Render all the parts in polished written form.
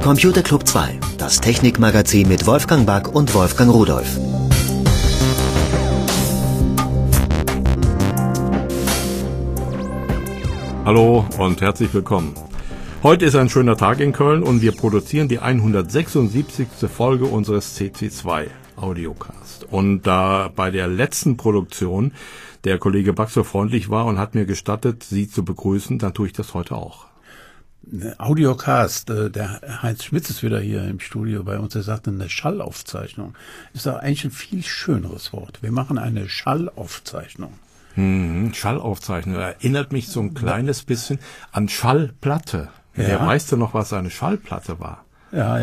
Computer Club 2, das Technikmagazin mit Wolfgang Back und Wolfgang Rudolph. Hallo und herzlich willkommen. Heute ist ein schöner Tag in Köln und wir produzieren die 176. Folge unseres CC2 Audiocast. Und da bei der letzten Produktion der Kollege Back so freundlich war und hat mir gestattet, Sie zu begrüßen, dann tue ich das heute auch. Audiocast, der Heinz Schmitz ist wieder hier im Studio bei uns, er sagte, eine Schallaufzeichnung ist doch eigentlich ein viel schöneres Wort. Wir machen eine Schallaufzeichnung. Schallaufzeichnung erinnert mich so ein kleines bisschen an Schallplatte. Ja. Wer weiß denn noch, was eine Schallplatte war? Ja.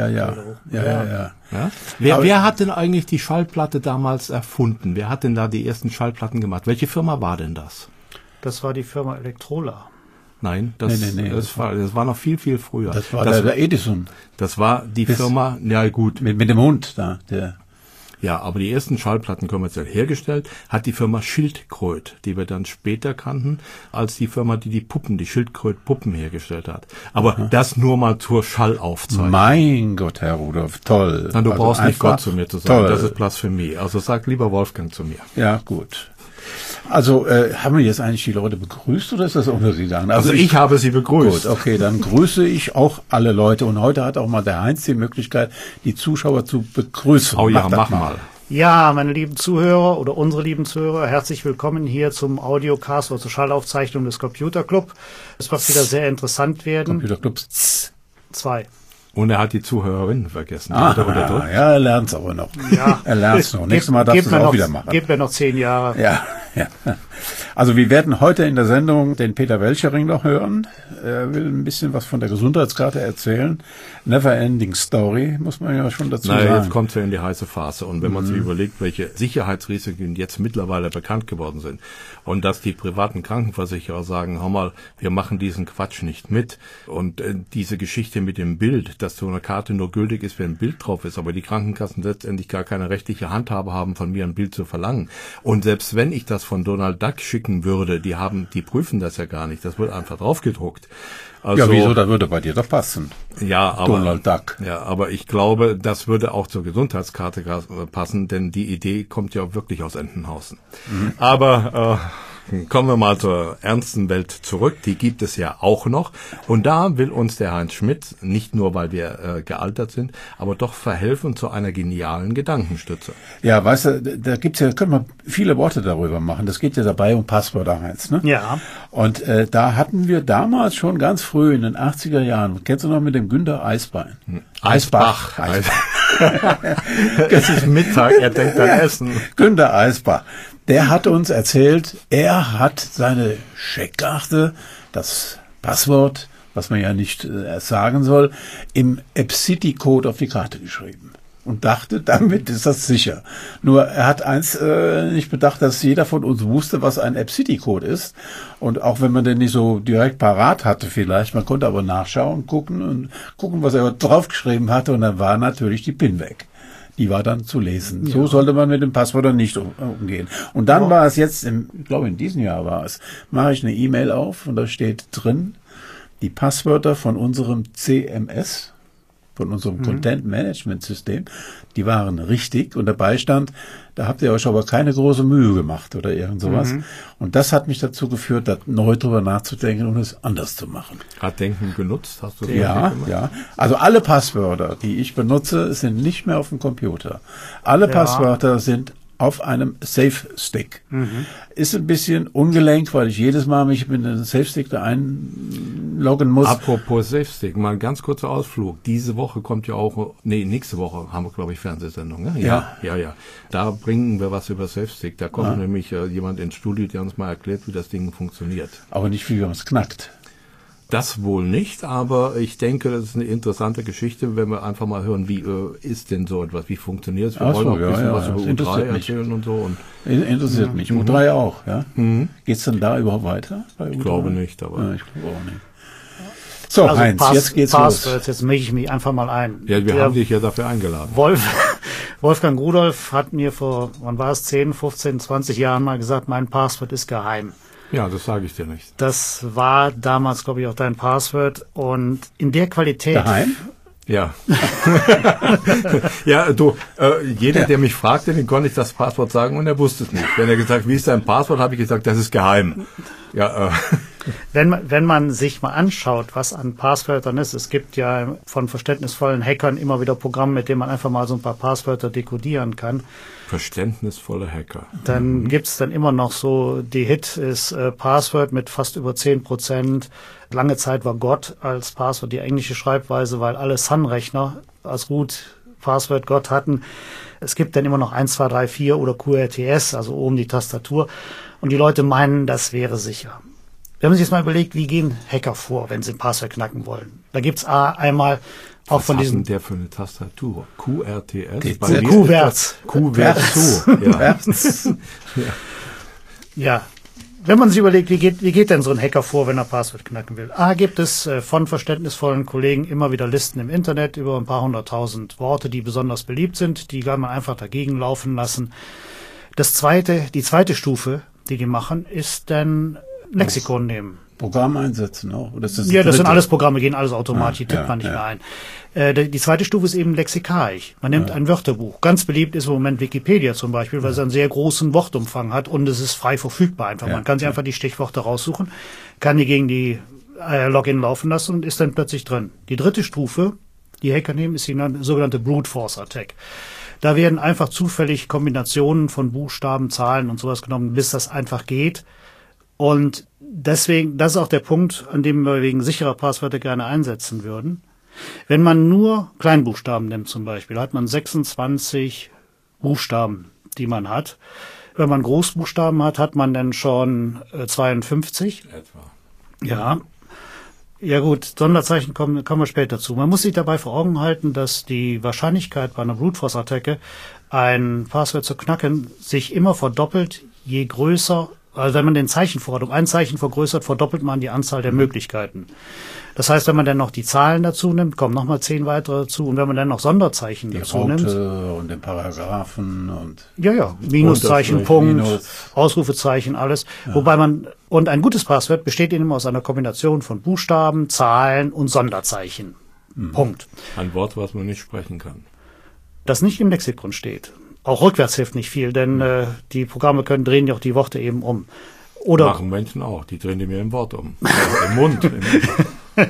Wer hat denn eigentlich die Schallplatte damals erfunden? Wer hat denn da die ersten Schallplatten gemacht? Welche Firma war denn das? Das war die Firma Electrola. Nein, das war noch viel, viel früher. Das war der Edison. Das war die Firma, ja gut. Mit dem Hund da, der. Ja, aber die ersten Schallplatten kommerziell hergestellt hat die Firma Schildkröt, die wir dann später kannten, als die Firma, die Schildkröt-Puppen hergestellt hat. Aber das nur mal zur Schallaufzeichnung. Mein Gott, Herr Rudolph, toll. Na, du also brauchst nicht Gott zu mir zu sagen, toll. Das ist Blasphemie. Also sag lieber Wolfgang zu mir. Ja, gut. Also, haben wir jetzt eigentlich die Leute begrüßt oder ist das ohne Sie dann? Also ich habe Sie begrüßt. Gut, okay, dann grüße ich auch alle Leute. Und heute hat auch mal der Heinz die Möglichkeit, die Zuschauer zu begrüßen. Oh ja, mach mal. Ja, meine lieben Zuhörer oder unsere lieben Zuhörer, herzlich willkommen hier zum Audiocast oder zur Schallaufzeichnung des Computer Club. Es wird wieder sehr interessant werden. Computer Club 2. Und er hat die Zuhörerinnen vergessen. Ja, er lernt es aber noch. Ja. Er lernt es noch. Nächstes Mal darfst du es auch wieder machen. Gebt mir noch 10 Jahre. Ja. Also wir werden heute in der Sendung den Peter Welchering noch hören. Er will ein bisschen was von der Gesundheitskarte erzählen. Never Ending Story, muss man ja schon dazu sagen. Jetzt kommt es ja in die heiße Phase. Und wenn man sich überlegt, welche Sicherheitsrisiken jetzt mittlerweile bekannt geworden sind und dass die privaten Krankenversicherer sagen, hör mal, wir machen diesen Quatsch nicht mit. Und diese Geschichte mit dem Bild, dass so eine Karte nur gültig ist, wenn ein Bild drauf ist, aber die Krankenkassen letztendlich gar keine rechtliche Handhabe haben, von mir ein Bild zu verlangen. Und selbst wenn ich das von Donald Duck schicken würde, die prüfen das ja gar nicht. Das wird einfach draufgedruckt. Also, ja, wieso? Das würde bei dir doch passen. Ja, aber Donald Duck. Ja, aber ich glaube, das würde auch zur Gesundheitskarte passen, denn die Idee kommt ja wirklich aus Entenhausen. Aber kommen wir mal zur ernsten Welt zurück. Die gibt es ja auch noch. Und da will uns der Heinz Schmitz, nicht nur weil wir gealtert sind, aber doch verhelfen zu einer genialen Gedankenstütze. Ja, weißt du, da können wir viele Worte darüber machen. Das geht ja dabei um Passwörter, Heinz, ne? Ja. Und da hatten wir damals schon ganz früh in den 80er Jahren, kennst du noch mit dem Günter Eisbein? Eisbach. Es ist Mittag, er denkt an Essen. Günter Eisbach. Der hat uns erzählt, er hat seine Scheckkarte, das Passwort, was man ja nicht erst sagen soll, im EBCDIC-Code auf die Karte geschrieben. Und dachte, damit ist das sicher. Nur er hat eins nicht bedacht, dass jeder von uns wusste, was ein EBCDIC-Code ist. Und auch wenn man den nicht so direkt parat hatte vielleicht, man konnte aber nachschauen, gucken, was er draufgeschrieben hatte. Und dann war natürlich die PIN weg. Die war dann zu lesen. Ja. So sollte man mit dem Passwort nicht umgehen. Und dann war es jetzt, ich glaube in diesem Jahr war es, mache ich eine E-Mail auf und da steht drin, die Passwörter von unserem CMS, von unserem Content Management System, die waren richtig und dabei stand, da habt ihr euch aber keine große Mühe gemacht oder irgend sowas. Und das hat mich dazu geführt, da neu drüber nachzudenken und es anders zu machen. Hat Denken genutzt? Hast du das gemacht? Ja. Also alle Passwörter, die ich benutze, sind nicht mehr auf dem Computer. Alle Passwörter sind auf einem Safe-Stick. Ist ein bisschen ungelenk, weil ich jedes Mal mich mit einem Safe-Stick da einloggen muss. Apropos Safe-Stick, mal ein ganz kurzer Ausflug. Diese Woche kommt ja auch, nächste Woche haben wir, glaube ich, Fernsehsendung. Ne? Ja. Da bringen wir was über Safe-Stick. Da kommt nämlich jemand ins Studio, der uns mal erklärt, wie das Ding funktioniert. Aber nicht, wie man es knackt. Das wohl nicht, aber ich denke, das ist eine interessante Geschichte, wenn wir einfach mal hören, wie ist denn so etwas, wie funktioniert es? Wir wollen auch ein bisschen was über U3 erzählen und so. Und interessiert mich. U3 auch, ja? Geht's dann da überhaupt weiter? Ich glaube nicht, aber... ich glaube auch nicht. So, also Heinz, jetzt geht's los. Jetzt mische ich mich einfach mal ein. Ja, wir haben dich ja dafür eingeladen. Wolfgang Rudolph hat mir vor, wann war es, 10, 15, 20 Jahren mal gesagt, mein Passwort ist geheim. Ja, das sage ich dir nicht. Das war damals, glaube ich, auch dein Passwort. Und in der Qualität... Geheim? Ja. Ja, jeder, der mich fragte, den konnte ich das Passwort sagen und er wusste es nicht. Wenn er gesagt, wie ist dein Passwort, habe ich gesagt, das ist geheim. Ja. Wenn man sich mal anschaut, was an Passwörtern ist, es gibt ja von verständnisvollen Hackern immer wieder Programme, mit denen man einfach mal so ein paar Passwörter dekodieren kann. Verständnisvolle Hacker. Dann gibt's dann immer noch so, die Hit ist Password mit fast über 10%. Lange Zeit war Gott als Passwort die englische Schreibweise, weil alle Sun-Rechner als Root-Password Gott hatten. Es gibt dann immer noch 1, 2, 3, 4 oder QRTS, also oben die Tastatur. Und die Leute meinen, das wäre sicher. Wenn man sich jetzt mal überlegt, wie gehen Hacker vor, wenn sie ein Passwort knacken wollen? Da gibt's einmal auch was von diesen... Was der für eine Tastatur? QRTS? Q-Wärts. Q-Wärts. Ja. Ja. Wenn man sich überlegt, wie geht denn so ein Hacker vor, wenn er Passwort knacken will? Gibt es von verständnisvollen Kollegen immer wieder Listen im Internet über ein paar 100.000 Worte, die besonders beliebt sind. Die kann man einfach dagegen laufen lassen. Die zweite Stufe, die machen, ist dann Lexikon nehmen. Programm einsetzen auch? Oder ist das das sind alles Programme, gehen alles automatisch, die tippt man nicht mehr ein. Die zweite Stufe ist eben lexikalisch. Man nimmt ein Wörterbuch. Ganz beliebt ist im Moment Wikipedia zum Beispiel, weil es einen sehr großen Wortumfang hat und es ist frei verfügbar einfach. Man kann sich einfach die Stichworte raussuchen, kann die gegen die Login laufen lassen und ist dann plötzlich drin. Die dritte Stufe, die Hacker nehmen, ist die sogenannte Brute Force Attack. Da werden einfach zufällig Kombinationen von Buchstaben, Zahlen und sowas genommen, bis das einfach geht. Und deswegen, das ist auch der Punkt, an dem wir wegen sicherer Passwörter gerne einsetzen würden. Wenn man nur Kleinbuchstaben nimmt zum Beispiel, hat man 26 Buchstaben, die man hat. Wenn man Großbuchstaben hat, hat man dann schon 52. Etwa. Ja. Ja gut, Sonderzeichen kommen wir später zu. Man muss sich dabei vor Augen halten, dass die Wahrscheinlichkeit bei einer Brute Force Attacke, ein Passwort zu knacken, sich immer verdoppelt, je größer. Also wenn man den Zeichenvorrat um ein Zeichen vergrößert, verdoppelt man die Anzahl der Möglichkeiten. Das heißt, wenn man dann noch die Zahlen dazu nimmt, kommen nochmal 10 weitere dazu. Und wenn man dann noch Sonderzeichen dazu nimmt. Und den Paragraphen und... Ja, Minuszeichen, Punkt, Ausrufezeichen, alles. Ja. Wobei und ein gutes Passwort besteht eben aus einer Kombination von Buchstaben, Zahlen und Sonderzeichen. Punkt. Ein Wort, was man nicht sprechen kann. Das nicht im Lexikon steht. Auch rückwärts hilft nicht viel, denn die Programme drehen ja auch die Worte eben um. Oder machen Menschen auch, die drehen die mir im Wort um. Im Mund. Will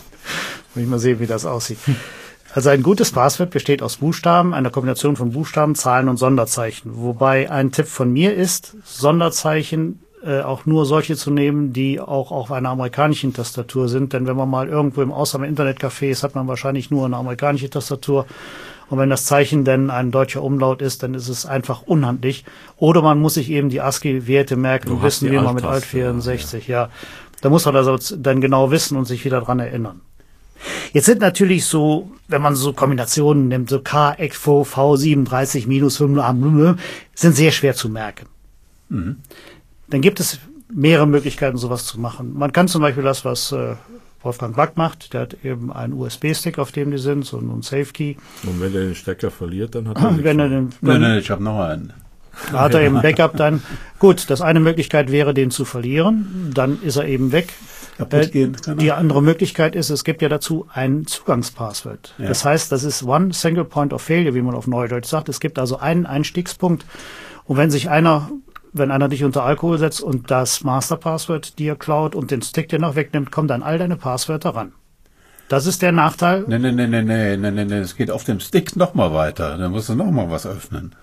ich mal sehen, wie das aussieht. Also ein gutes Passwort besteht aus Buchstaben, einer Kombination von Buchstaben, Zahlen und Sonderzeichen. Wobei ein Tipp von mir ist, Sonderzeichen auch nur solche zu nehmen, die auch auf einer amerikanischen Tastatur sind. Denn wenn man mal irgendwo im Internetcafé ist, hat man wahrscheinlich nur eine amerikanische Tastatur. Und wenn das Zeichen dann ein deutscher Umlaut ist, dann ist es einfach unhandlich. Oder man muss sich eben die ASCII-Werte merken und wissen, wie man mit Alt 64, ja. Da muss man also dann genau wissen und sich wieder dran erinnern. Jetzt sind natürlich so, wenn man so Kombinationen nimmt, so K, EXFO, V37, minus 5, sind sehr schwer zu merken. Mhm. Dann gibt es mehrere Möglichkeiten, sowas zu machen. Man kann zum Beispiel das, was Wolfgang Back macht, der hat eben einen USB-Stick, auf dem die sind, so ein Safe-Key. Und wenn er den Stecker verliert, dann hat er Nein, ich habe noch einen. Da hat er eben Backup dann. Gut, das eine Möglichkeit wäre, den zu verlieren. Dann ist er eben weg. Die andere Möglichkeit ist, es gibt ja dazu ein Zugangspasswort. Ja. Das heißt, das ist one single point of failure, wie man auf Neudeutsch sagt. Es gibt also einen Einstiegspunkt. Und wenn einer dich unter Alkohol setzt und das Masterpasswort dir klaut und den Stick dir noch wegnimmt, kommen dann all deine Passwörter ran. Das ist der Nachteil. Nee. Es geht auf dem Stick noch mal weiter. Dann musst du noch mal was öffnen.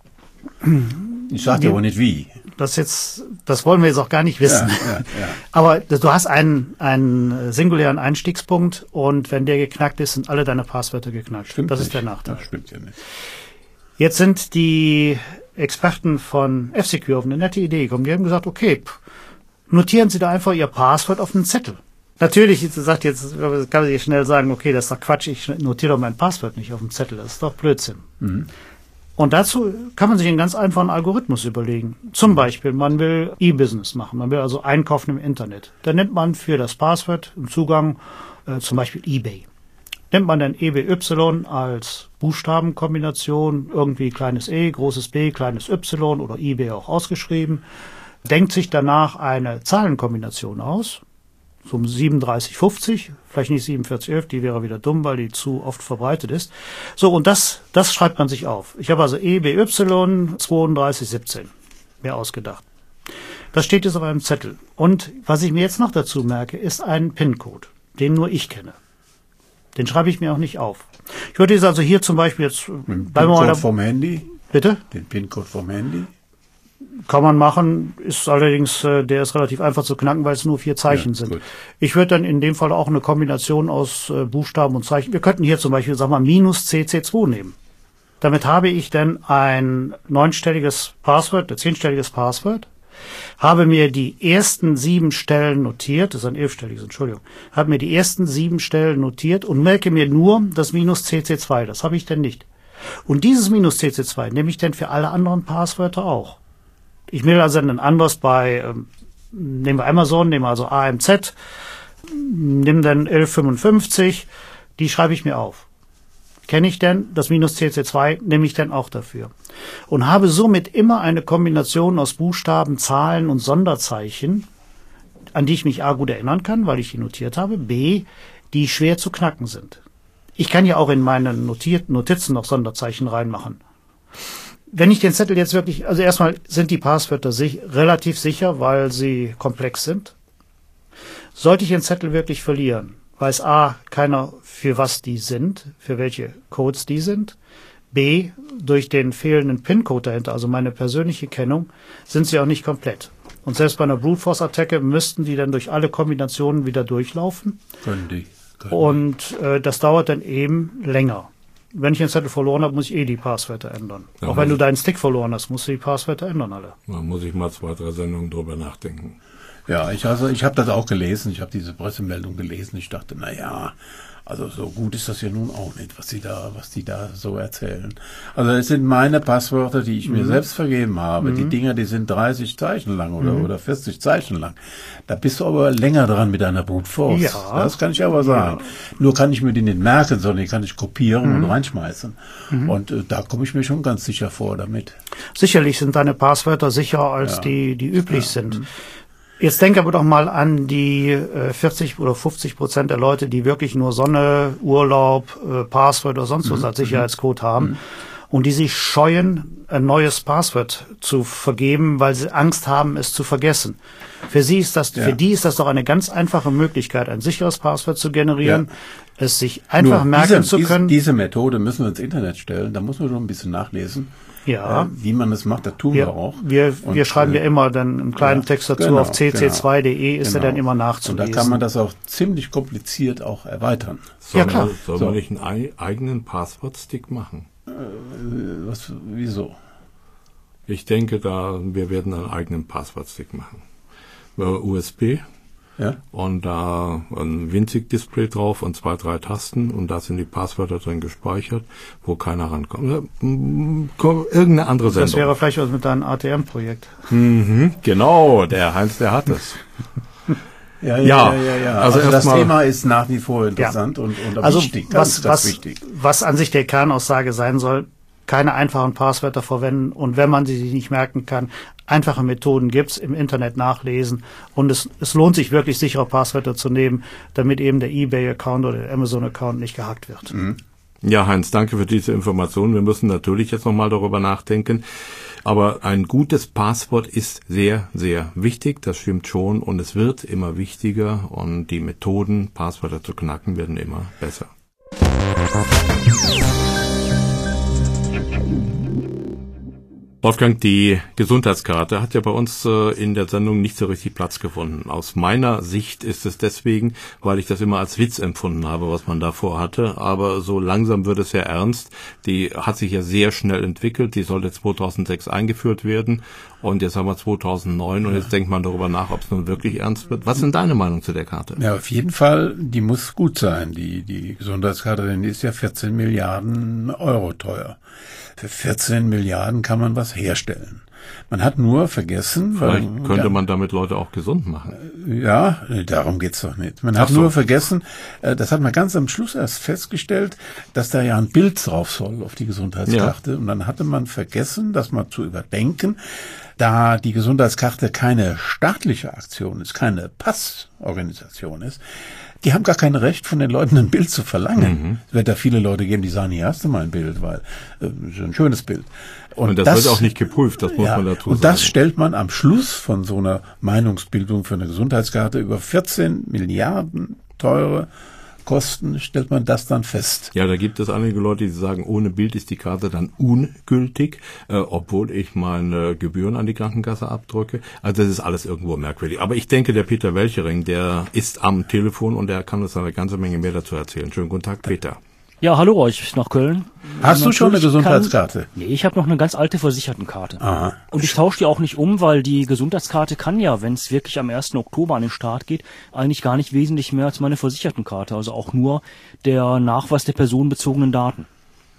Ich sag dir aber nicht wie. Das wollen wir jetzt auch gar nicht wissen. Ja. Aber du hast einen singulären Einstiegspunkt und wenn der geknackt ist, sind alle deine Passwörter geknackt. Stimmt das nicht. Ist der Nachteil. Das stimmt ja nicht. Jetzt sind die Experten von F-Secure auf eine nette Idee gekommen. Die haben gesagt, okay, notieren Sie da einfach Ihr Passwort auf einen Zettel. Natürlich, jetzt kann man sich schnell sagen, okay, das ist doch Quatsch, ich notiere doch mein Passwort nicht auf dem Zettel, das ist doch Blödsinn. Mhm. Und dazu kann man sich einen ganz einfachen Algorithmus überlegen. Zum Beispiel, man will E-Business machen, man will also einkaufen im Internet. Dann nimmt man für das Passwort im Zugang zum Beispiel eBay. Nimmt man dann EBY als Buchstabenkombination, irgendwie kleines E, großes B, kleines Y oder eBay auch ausgeschrieben, denkt sich danach eine Zahlenkombination aus, so um 3750, vielleicht nicht 4711, die wäre wieder dumm, weil die zu oft verbreitet ist. So, und das schreibt man sich auf. Ich habe also EBY 3217 mir ausgedacht. Das steht jetzt auf einem Zettel. Und was ich mir jetzt noch dazu merke, ist ein PIN-Code, den nur ich kenne. Den schreibe ich mir auch nicht auf. Ich würde jetzt also hier zum Beispiel jetzt... Den PIN-Code vom Handy? Bitte? Den PIN-Code vom Handy? Kann man machen, ist allerdings, der ist relativ einfach zu knacken, weil es nur 4 Zeichen sind. Gut. Ich würde dann in dem Fall auch eine Kombination aus Buchstaben und Zeichen. Wir könnten hier zum Beispiel, sagen wir mal, -CC2 nehmen. Damit habe ich dann ein 9-stelliges Passwort, ein 10-stelliges Passwort, habe mir die ersten 7 Stellen notiert, das ist ein 11-stelliges, Entschuldigung, habe mir die ersten 7 Stellen notiert und merke mir nur das -CC2, das habe ich dann nicht. Und dieses -CC2 nehme ich dann für alle anderen Passwörter auch. Ich will also ein anderes bei, nehmen wir Amazon, nehmen wir also AMZ, nimm dann 1155, die schreibe ich mir auf. Kenne ich denn, das -CC2 nehme ich dann auch dafür. Und habe somit immer eine Kombination aus Buchstaben, Zahlen und Sonderzeichen, an die ich mich A gut erinnern kann, weil ich die notiert habe, B, die schwer zu knacken sind. Ich kann ja auch in meine Notizen noch Sonderzeichen reinmachen. Wenn ich den Zettel jetzt wirklich, also erstmal sind die Passwörter relativ sicher, weil sie komplex sind. Sollte ich den Zettel wirklich verlieren, weiß A, keiner, für was die sind, für welche Codes die sind. B, durch den fehlenden PIN-Code dahinter, also meine persönliche Kennung, sind sie auch nicht komplett. Und selbst bei einer Brute-Force-Attacke müssten die dann durch alle Kombinationen wieder durchlaufen. Können die. Und das dauert dann eben länger. Wenn ich den Zettel verloren habe, muss ich die Passwörter ändern. Ja, auch wenn du deinen Stick verloren hast, musst du die Passwörter ändern alle. Da muss ich mal 2, 3 Sendungen drüber nachdenken. Ja, ich habe das auch gelesen. Ich habe diese Pressemeldung gelesen. Ich dachte, also so gut ist das ja nun auch nicht, was die da so erzählen. Also es sind meine Passwörter, die ich mir selbst vergeben habe. Die Dinger, die sind 30 Zeichen lang oder 40 Zeichen lang. Da bist du aber länger dran mit deiner Brute Force. Ja. Das kann ich aber sagen. Ja. Nur kann ich mir die nicht merken, sondern die kann ich kopieren und reinschmeißen. Und da komme ich mir schon ganz sicher vor damit. Sicherlich sind deine Passwörter sicherer als die üblich sind. Jetzt denke aber doch mal an die 40 oder 50% der Leute, die wirklich nur Sonne, Urlaub, Passwort oder sonst was als Sicherheitscode haben und die sich scheuen, ein neues Passwort zu vergeben, weil sie Angst haben, es zu vergessen. Für die ist das doch eine ganz einfache Möglichkeit, ein sicheres Passwort zu generieren, es sich einfach merken zu können. Diese Methode müssen wir ins Internet stellen, da muss man schon ein bisschen nachlesen. Ja. Wie man das macht, das tun wir auch. Wir schreiben ja immer dann einen kleinen Text dazu auf cc2.de, ist er dann immer nachzulesen. Und da kann man das auch ziemlich kompliziert auch erweitern. Sollen wir nicht einen eigenen Passwortstick machen? Wieso? Ich denke, wir werden einen eigenen Passwortstick machen. USB. Ja. Und da ein winzig-Display drauf und 2, 3 Tasten und da sind die Passwörter drin gespeichert, wo keiner rankommt. Irgendeine andere Sendung. Das wäre vielleicht was mit deinem ATM-Projekt. Genau, der Heinz, der hat es. Ja. Also das Thema ist nach wie vor interessant und wichtig. Was an sich der Kernaussage sein soll, keine einfachen Passwörter verwenden und wenn man sie sich nicht merken kann, einfache Methoden gibt's im Internet nachlesen und es lohnt sich wirklich sichere Passwörter zu nehmen, damit eben der eBay-Account oder der Amazon-Account nicht gehackt wird. Ja, Heinz, danke für diese Information. Wir müssen natürlich jetzt nochmal darüber nachdenken, aber ein gutes Passwort ist sehr, sehr wichtig, das stimmt schon und es wird immer wichtiger und die Methoden, Passwörter zu knacken, werden immer besser. Wolfgang, die Gesundheitskarte hat ja bei uns in der Sendung nicht so richtig Platz gefunden. Aus meiner Sicht ist es deswegen, weil ich das immer als Witz empfunden habe, was man davor hatte. Aber so langsam wird es ja ernst. Die hat sich ja sehr schnell entwickelt. Die sollte 2006 eingeführt werden. Und jetzt haben wir 2009 und jetzt denkt man darüber nach, ob es nun wirklich ernst wird. Was ist denn deine Meinung zu der Karte? Ja, auf jeden Fall, die muss gut sein. Die Gesundheitskarte, denn die ist ja 14 Milliarden Euro teuer. Für 14 Milliarden kann man was herstellen. Man hat nur vergessen... Vielleicht könnte man damit Leute auch gesund machen. Ja, darum geht's doch nicht. Man hat nur vergessen, das hat man ganz am Schluss erst festgestellt, dass da ja ein Bild drauf soll auf die Gesundheitskarte. Ja. Und dann hatte man vergessen, das mal zu überdenken, Da die Gesundheitskarte keine staatliche Aktion ist, keine Passorganisation ist, die haben gar kein Recht, von den Leuten ein Bild zu verlangen. Es wird da viele Leute geben, die sagen, hier hast du mal ein Bild, weil ist ein schönes Bild. Und das wird auch nicht geprüft, das muss man dazu sagen. Und das stellt man am Schluss von so einer Meinungsbildung für eine Gesundheitskarte über 14 Milliarden teure Kosten, stellt man das dann fest. Ja, da gibt es einige Leute, die sagen, ohne Bild ist die Karte dann ungültig, obwohl ich meine Gebühren an die Krankenkasse abdrücke. Also das ist alles irgendwo merkwürdig. Aber ich denke, der Peter Welchering, der ist am Telefon und der kann uns eine ganze Menge mehr dazu erzählen. Schönen guten Tag, Peter. Ja, hallo euch nach Köln. Hast du schon eine Gesundheitskarte? Nee, ich habe noch eine ganz alte Versichertenkarte. Aha. Und ich tausche die auch nicht um, weil die Gesundheitskarte kann ja, wenn es wirklich am 1. Oktober an den Start geht, eigentlich gar nicht wesentlich mehr als meine Versichertenkarte. Also auch nur der Nachweis der personenbezogenen Daten.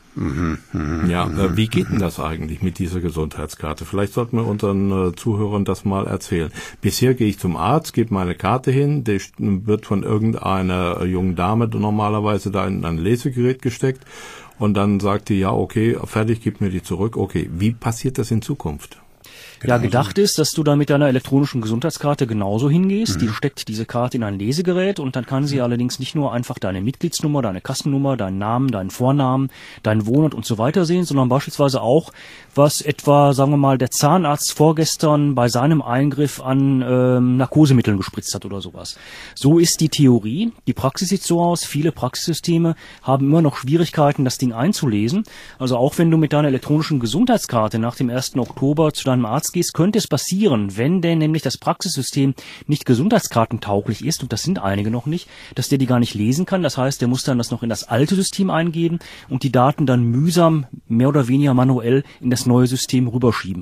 Ja, wie geht denn das eigentlich mit dieser Gesundheitskarte? Vielleicht sollten wir unseren Zuhörern das mal erzählen. Bisher gehe ich zum Arzt, gebe meine Karte hin, die wird von irgendeiner jungen Dame normalerweise da in ein Lesegerät gesteckt und dann sagt die, ja, okay, fertig, gib mir die zurück. Okay, wie passiert das in Zukunft? Ja, gedacht ist, dass du da mit deiner elektronischen Gesundheitskarte genauso hingehst. Die steckt diese Karte in ein Lesegerät und dann kann sie allerdings nicht nur einfach deine Mitgliedsnummer, deine Kassennummer, deinen Namen, deinen Vornamen, deinen Wohnort und so weiter sehen, sondern beispielsweise auch, was etwa, sagen wir mal, der Zahnarzt vorgestern bei seinem Eingriff an Narkosemitteln gespritzt hat oder sowas. So ist die Theorie. Die Praxis sieht so aus, viele Praxissysteme haben immer noch Schwierigkeiten, das Ding einzulesen. Also auch wenn du mit deiner elektronischen Gesundheitskarte nach dem 1. Oktober zu deinem Arzt gehst, könnte es passieren, wenn denn nämlich das Praxissystem nicht gesundheitskartentauglich ist, und das sind einige noch nicht, dass der die gar nicht lesen kann. Das heißt, der muss dann das noch in das alte System eingeben und die Daten dann mühsam, mehr oder weniger manuell in das neue System rüberschieben.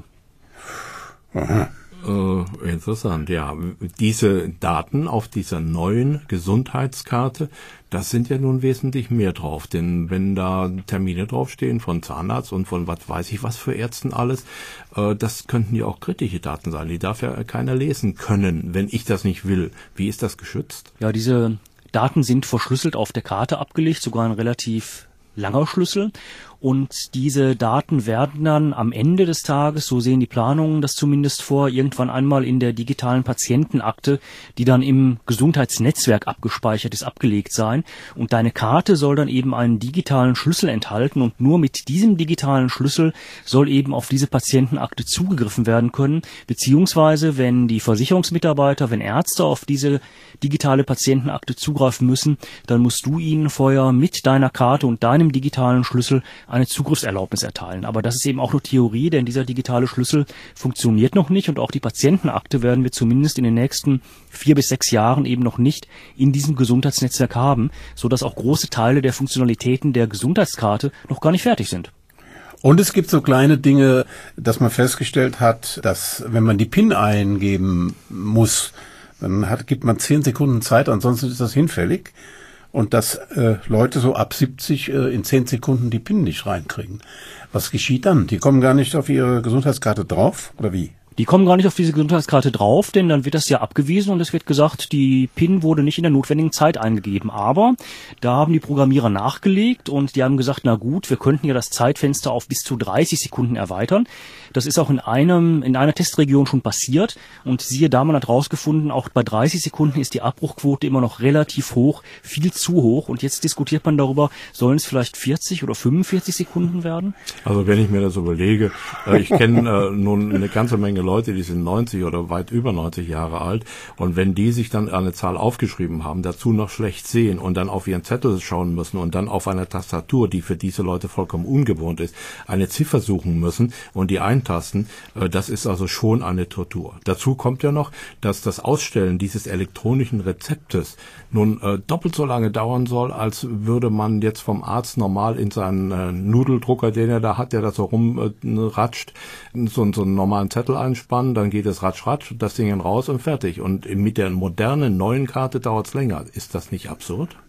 Aha. Interessant, ja. Diese Daten auf dieser neuen Gesundheitskarte, das sind ja nun wesentlich mehr drauf. Denn wenn da Termine draufstehen von Zahnarzt und von was weiß ich was für Ärzten alles, das könnten ja auch kritische Daten sein. Die darf ja keiner lesen können, wenn ich das nicht will. Wie ist das geschützt? Ja, diese Daten sind verschlüsselt auf der Karte abgelegt, sogar ein relativ langer Schlüssel. Und diese Daten werden dann am Ende des Tages, so sehen die Planungen das zumindest vor, irgendwann einmal in der digitalen Patientenakte, die dann im Gesundheitsnetzwerk abgespeichert ist, abgelegt sein. Und deine Karte soll dann eben einen digitalen Schlüssel enthalten und nur mit diesem digitalen Schlüssel soll eben auf diese Patientenakte zugegriffen werden können. Beziehungsweise, wenn die Versicherungsmitarbeiter, wenn Ärzte auf diese digitale Patientenakte zugreifen müssen, dann musst du ihnen vorher mit deiner Karte und deinem digitalen Schlüssel eine Zugriffserlaubnis erteilen. Aber das ist eben auch nur Theorie, denn dieser digitale Schlüssel funktioniert noch nicht und auch die Patientenakte werden wir zumindest in den nächsten 4 bis 6 Jahren eben noch nicht in diesem Gesundheitsnetzwerk haben, sodass auch große Teile der Funktionalitäten der Gesundheitskarte noch gar nicht fertig sind. Und es gibt so kleine Dinge, dass man festgestellt hat, dass wenn man die PIN eingeben muss, dann gibt man 10 Sekunden Zeit, ansonsten ist das hinfällig. Und dass Leute so ab 70 in 10 Sekunden die PIN nicht reinkriegen. Was geschieht dann? Die kommen gar nicht auf ihre Gesundheitskarte drauf, oder wie? Die kommen gar nicht auf diese Gesundheitskarte drauf, denn dann wird das ja abgewiesen und es wird gesagt, die PIN wurde nicht in der notwendigen Zeit eingegeben. Aber da haben die Programmierer nachgelegt und die haben gesagt, na gut, wir könnten ja das Zeitfenster auf bis zu 30 Sekunden erweitern. Das ist auch in einer Testregion schon passiert und siehe da, man hat rausgefunden, auch bei 30 Sekunden ist die Abbruchquote immer noch relativ hoch, viel zu hoch. Und jetzt diskutiert man darüber, sollen es vielleicht 40 oder 45 Sekunden werden? Also wenn ich mir das überlege, ich kenne nun eine ganze Menge Leute, die sind 90 oder weit über 90 Jahre alt und wenn die sich dann eine Zahl aufgeschrieben haben, dazu noch schlecht sehen und dann auf ihren Zettel schauen müssen und dann auf einer Tastatur, die für diese Leute vollkommen ungewohnt ist, eine Ziffer suchen müssen und die eintasten, das ist also schon eine Tortur. Dazu kommt ja noch, dass das Ausstellen dieses elektronischen Rezeptes nun doppelt so lange dauern soll, als würde man jetzt vom Arzt normal in seinen Nudeldrucker, den er da hat, der da so rumratscht, so einen normalen Zettel einspannen, dann geht es ratsch, das Ding raus und fertig. Und mit der modernen neuen Karte dauert es länger. Ist das nicht absurd?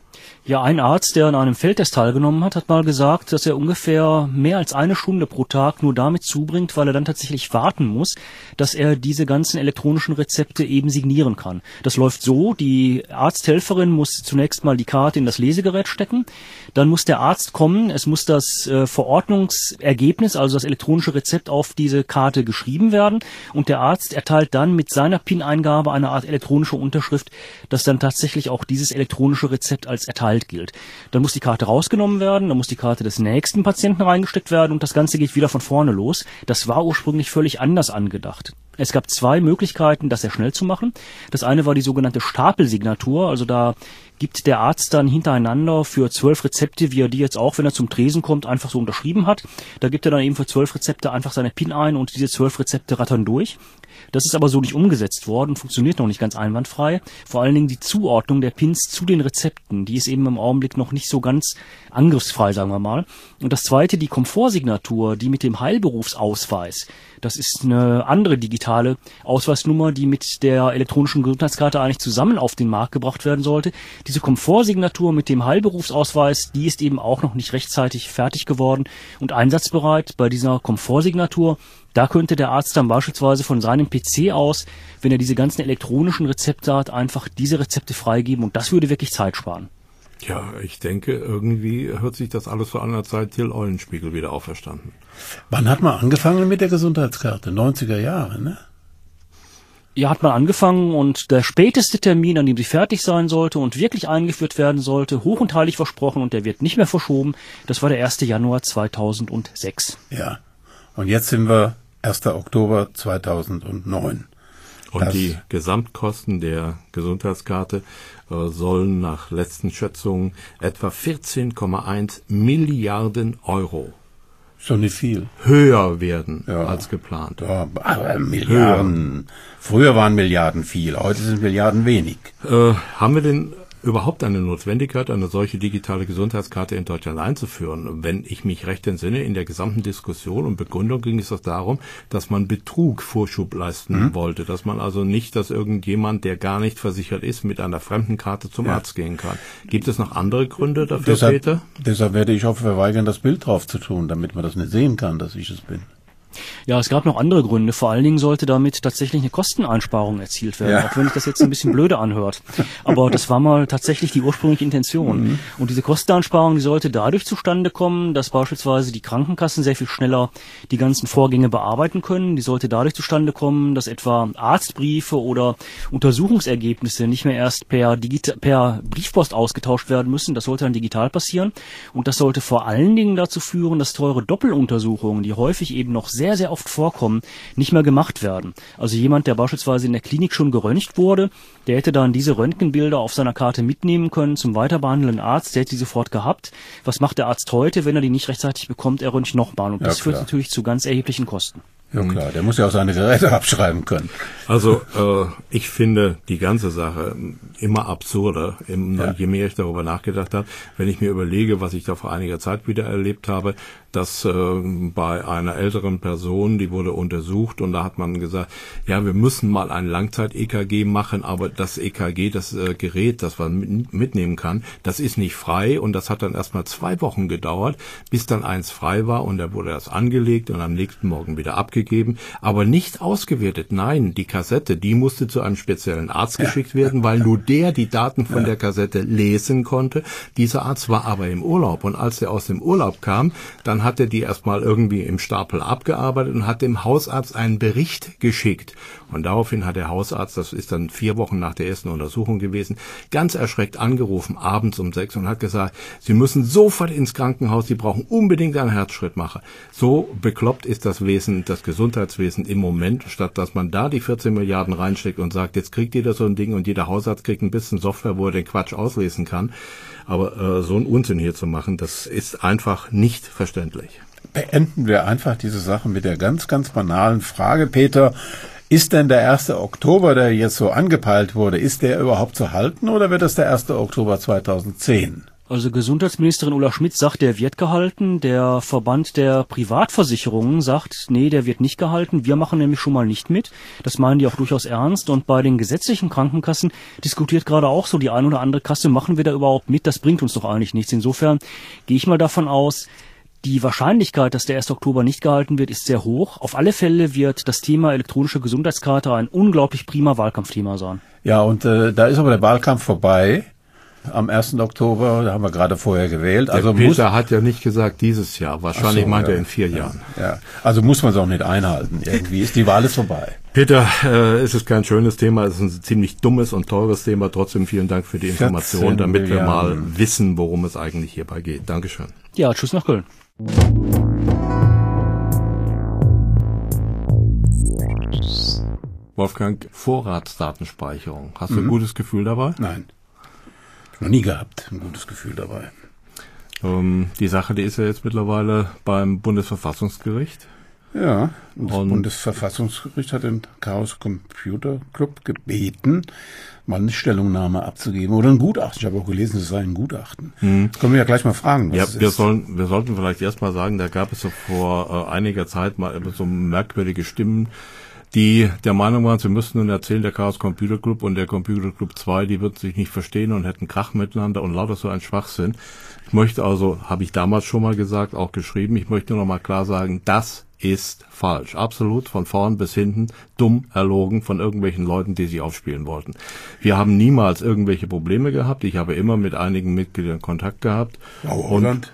Ja, ein Arzt, der an einem Feldtest teilgenommen hat mal gesagt, dass er ungefähr mehr als 1 Stunde pro Tag nur damit zubringt, weil er dann tatsächlich warten muss, dass er diese ganzen elektronischen Rezepte eben signieren kann. Das läuft so, die Arzthelferin muss zunächst mal die Karte in das Lesegerät stecken, dann muss der Arzt kommen, es muss das Verordnungsergebnis, also das elektronische Rezept auf diese Karte geschrieben werden und der Arzt erteilt dann mit seiner PIN-Eingabe eine Art elektronische Unterschrift, dass dann tatsächlich auch dieses elektronische Rezept als erteilt gilt. Dann muss die Karte rausgenommen werden, dann muss die Karte des nächsten Patienten reingesteckt werden und das Ganze geht wieder von vorne los. Das war ursprünglich völlig anders angedacht. Es gab 2 Möglichkeiten, das sehr schnell zu machen. Das eine war die sogenannte Stapelsignatur, also da gibt der Arzt dann hintereinander für 12 Rezepte, wie er die jetzt auch, wenn er zum Tresen kommt, einfach so unterschrieben hat. Da gibt er dann eben für 12 Rezepte einfach seine PIN ein und diese 12 Rezepte rattern durch. Das ist aber so nicht umgesetzt worden und funktioniert noch nicht ganz einwandfrei. Vor allen Dingen die Zuordnung der PINs zu den Rezepten, die ist eben im Augenblick noch nicht so ganz angriffsfrei, sagen wir mal. Und das zweite, die Komfortsignatur, die mit dem Heilberufsausweis. Das ist eine andere digitale Ausweisnummer, die mit der elektronischen Gesundheitskarte eigentlich zusammen auf den Markt gebracht werden sollte. Diese Komfortsignatur mit dem Heilberufsausweis, die ist eben auch noch nicht rechtzeitig fertig geworden und einsatzbereit. Bei dieser Komfortsignatur, da könnte der Arzt dann beispielsweise von seinem PC aus, wenn er diese ganzen elektronischen Rezepte hat, einfach diese Rezepte freigeben und das würde wirklich Zeit sparen. Ja, ich denke, irgendwie hört sich das alles so an, als sei Till Eulenspiegel wieder auferstanden. Wann hat man angefangen mit der Gesundheitskarte? 90er Jahre, ne? Ja, hat man angefangen und der späteste Termin, an dem sie fertig sein sollte und wirklich eingeführt werden sollte, hoch und heilig versprochen und der wird nicht mehr verschoben, das war der 1. Januar 2006. Ja, und jetzt sind wir 1. Oktober 2009. Und die Gesamtkosten der Gesundheitskarte sollen nach letzten Schätzungen etwa 14,1 Milliarden Euro schon nicht viel höher werden als geplant. Ja, aber Milliarden. Höher. Früher waren Milliarden viel, heute sind Milliarden wenig. Haben wir denn überhaupt eine Notwendigkeit, eine solche digitale Gesundheitskarte in Deutschland einzuführen? Wenn ich mich recht entsinne, in der gesamten Diskussion und Begründung ging es darum, dass man Betrug Vorschub leisten wollte, dass man also nicht, dass irgendjemand, der gar nicht versichert ist, mit einer fremden Karte zum Arzt gehen kann. Gibt es noch andere Gründe dafür, Peter? Deshalb werde ich auch verweigern, das Bild drauf zu tun, damit man das nicht sehen kann, dass ich es bin. Ja, es gab noch andere Gründe. Vor allen Dingen sollte damit tatsächlich eine Kosteneinsparung erzielt werden, auch wenn sich das jetzt ein bisschen blöde anhört. Aber das war mal tatsächlich die ursprüngliche Intention. Und diese Kosteneinsparung, die sollte dadurch zustande kommen, dass beispielsweise die Krankenkassen sehr viel schneller die ganzen Vorgänge bearbeiten können. Die sollte dadurch zustande kommen, dass etwa Arztbriefe oder Untersuchungsergebnisse nicht mehr erst per Briefpost ausgetauscht werden müssen. Das sollte dann digital passieren. Und das sollte vor allen Dingen dazu führen, dass teure Doppeluntersuchungen, die häufig eben noch sehr, sehr oft vorkommen, nicht mehr gemacht werden. Also jemand, der beispielsweise in der Klinik schon geröntgt wurde, der hätte dann diese Röntgenbilder auf seiner Karte mitnehmen können zum weiterbehandelnden Arzt, der hätte die sofort gehabt. Was macht der Arzt heute, wenn er die nicht rechtzeitig bekommt? Er röntgt nochmal und das führt natürlich zu ganz erheblichen Kosten. Ja klar, der muss ja auch seine Geräte abschreiben können. Also ich finde die ganze Sache immer absurder, je mehr ich darüber nachgedacht habe, wenn ich mir überlege, was ich da vor einiger Zeit wieder erlebt habe, dass bei einer älteren Person, die wurde untersucht und da hat man gesagt, ja, wir müssen mal ein Langzeit-EKG machen, aber das EKG, das Gerät, das man mitnehmen kann, das ist nicht frei und das hat dann erstmal 2 Wochen gedauert, bis dann eins frei war und da wurde das angelegt und am nächsten Morgen wieder abgegeben, aber nicht ausgewertet. Nein, die Kassette, die musste zu einem speziellen Arzt geschickt werden, weil nur der die Daten von der Kassette lesen konnte. Dieser Arzt war aber im Urlaub und als er aus dem Urlaub kam, dann hat er die erstmal irgendwie im Stapel abgearbeitet und hat dem Hausarzt einen Bericht geschickt. Und daraufhin hat der Hausarzt, das ist dann 4 Wochen nach der ersten Untersuchung gewesen, ganz erschreckt angerufen, abends um 6 und hat gesagt, Sie müssen sofort ins Krankenhaus, Sie brauchen unbedingt einen Herzschrittmacher. So bekloppt ist das Wesen, das Gesundheitswesen im Moment, statt dass man da die 14 Milliarden reinsteckt und sagt, jetzt kriegt jeder so ein Ding und jeder Hausarzt kriegt ein bisschen Software, wo er den Quatsch auslesen kann. Aber so einen Unsinn hier zu machen, das ist einfach nicht verständlich. Beenden wir einfach diese Sache mit der ganz, ganz banalen Frage, Peter. Ist denn der 1. Oktober, der jetzt so angepeilt wurde, ist der überhaupt zu halten oder wird das der 1. Oktober 2010? Also Gesundheitsministerin Ulla Schmidt sagt, der wird gehalten. Der Verband der Privatversicherungen sagt, nee, der wird nicht gehalten. Wir machen nämlich schon mal nicht mit. Das meinen die auch durchaus ernst. Und bei den gesetzlichen Krankenkassen diskutiert gerade auch so die ein oder andere Kasse, machen wir da überhaupt mit? Das bringt uns doch eigentlich nichts. Insofern gehe ich mal davon aus, die Wahrscheinlichkeit, dass der 1. Oktober nicht gehalten wird, ist sehr hoch. Auf alle Fälle wird das Thema elektronische Gesundheitskarte ein unglaublich prima Wahlkampfthema sein. Ja, und da ist aber der Wahlkampf vorbei. Am 1. Oktober, da haben wir gerade vorher gewählt. Also Peter hat ja nicht gesagt dieses Jahr, wahrscheinlich so, meint er in 4 Jahren. Ja. Also muss man es auch nicht einhalten. Irgendwie ist die Wahl ist vorbei. Peter, es ist kein schönes Thema, es ist ein ziemlich dummes und teures Thema. Trotzdem vielen Dank für die Information, damit wir mal wissen, worum es eigentlich hierbei geht. Dankeschön. Ja, tschüss nach Köln. Wolfgang, Vorratsdatenspeicherung. Hast du ein gutes Gefühl dabei? Nein. Noch nie gehabt, ein gutes Gefühl dabei. Die Sache, die ist ja jetzt mittlerweile beim Bundesverfassungsgericht. Ja, und das Bundesverfassungsgericht hat den Chaos Computer Club gebeten, mal eine Stellungnahme abzugeben oder ein Gutachten. Ich habe auch gelesen, es sei ein Gutachten. Können wir ja gleich mal fragen, was es ist. Wir sollten vielleicht erst mal sagen, da gab es so vor einiger Zeit mal so merkwürdige Stimmen, die der Meinung waren, sie müssten nun erzählen, der Chaos Computer Club und der Computer Club 2, die würden sich nicht verstehen und hätten Krach miteinander und lauter so ein Schwachsinn. Ich möchte also, habe ich damals schon mal gesagt, auch geschrieben, ich möchte nur noch mal klar sagen, das ist falsch. Absolut von vorn bis hinten dumm erlogen von irgendwelchen Leuten, die sich aufspielen wollten. Wir haben niemals irgendwelche Probleme gehabt. Ich habe immer mit einigen Mitgliedern Kontakt gehabt. Holland?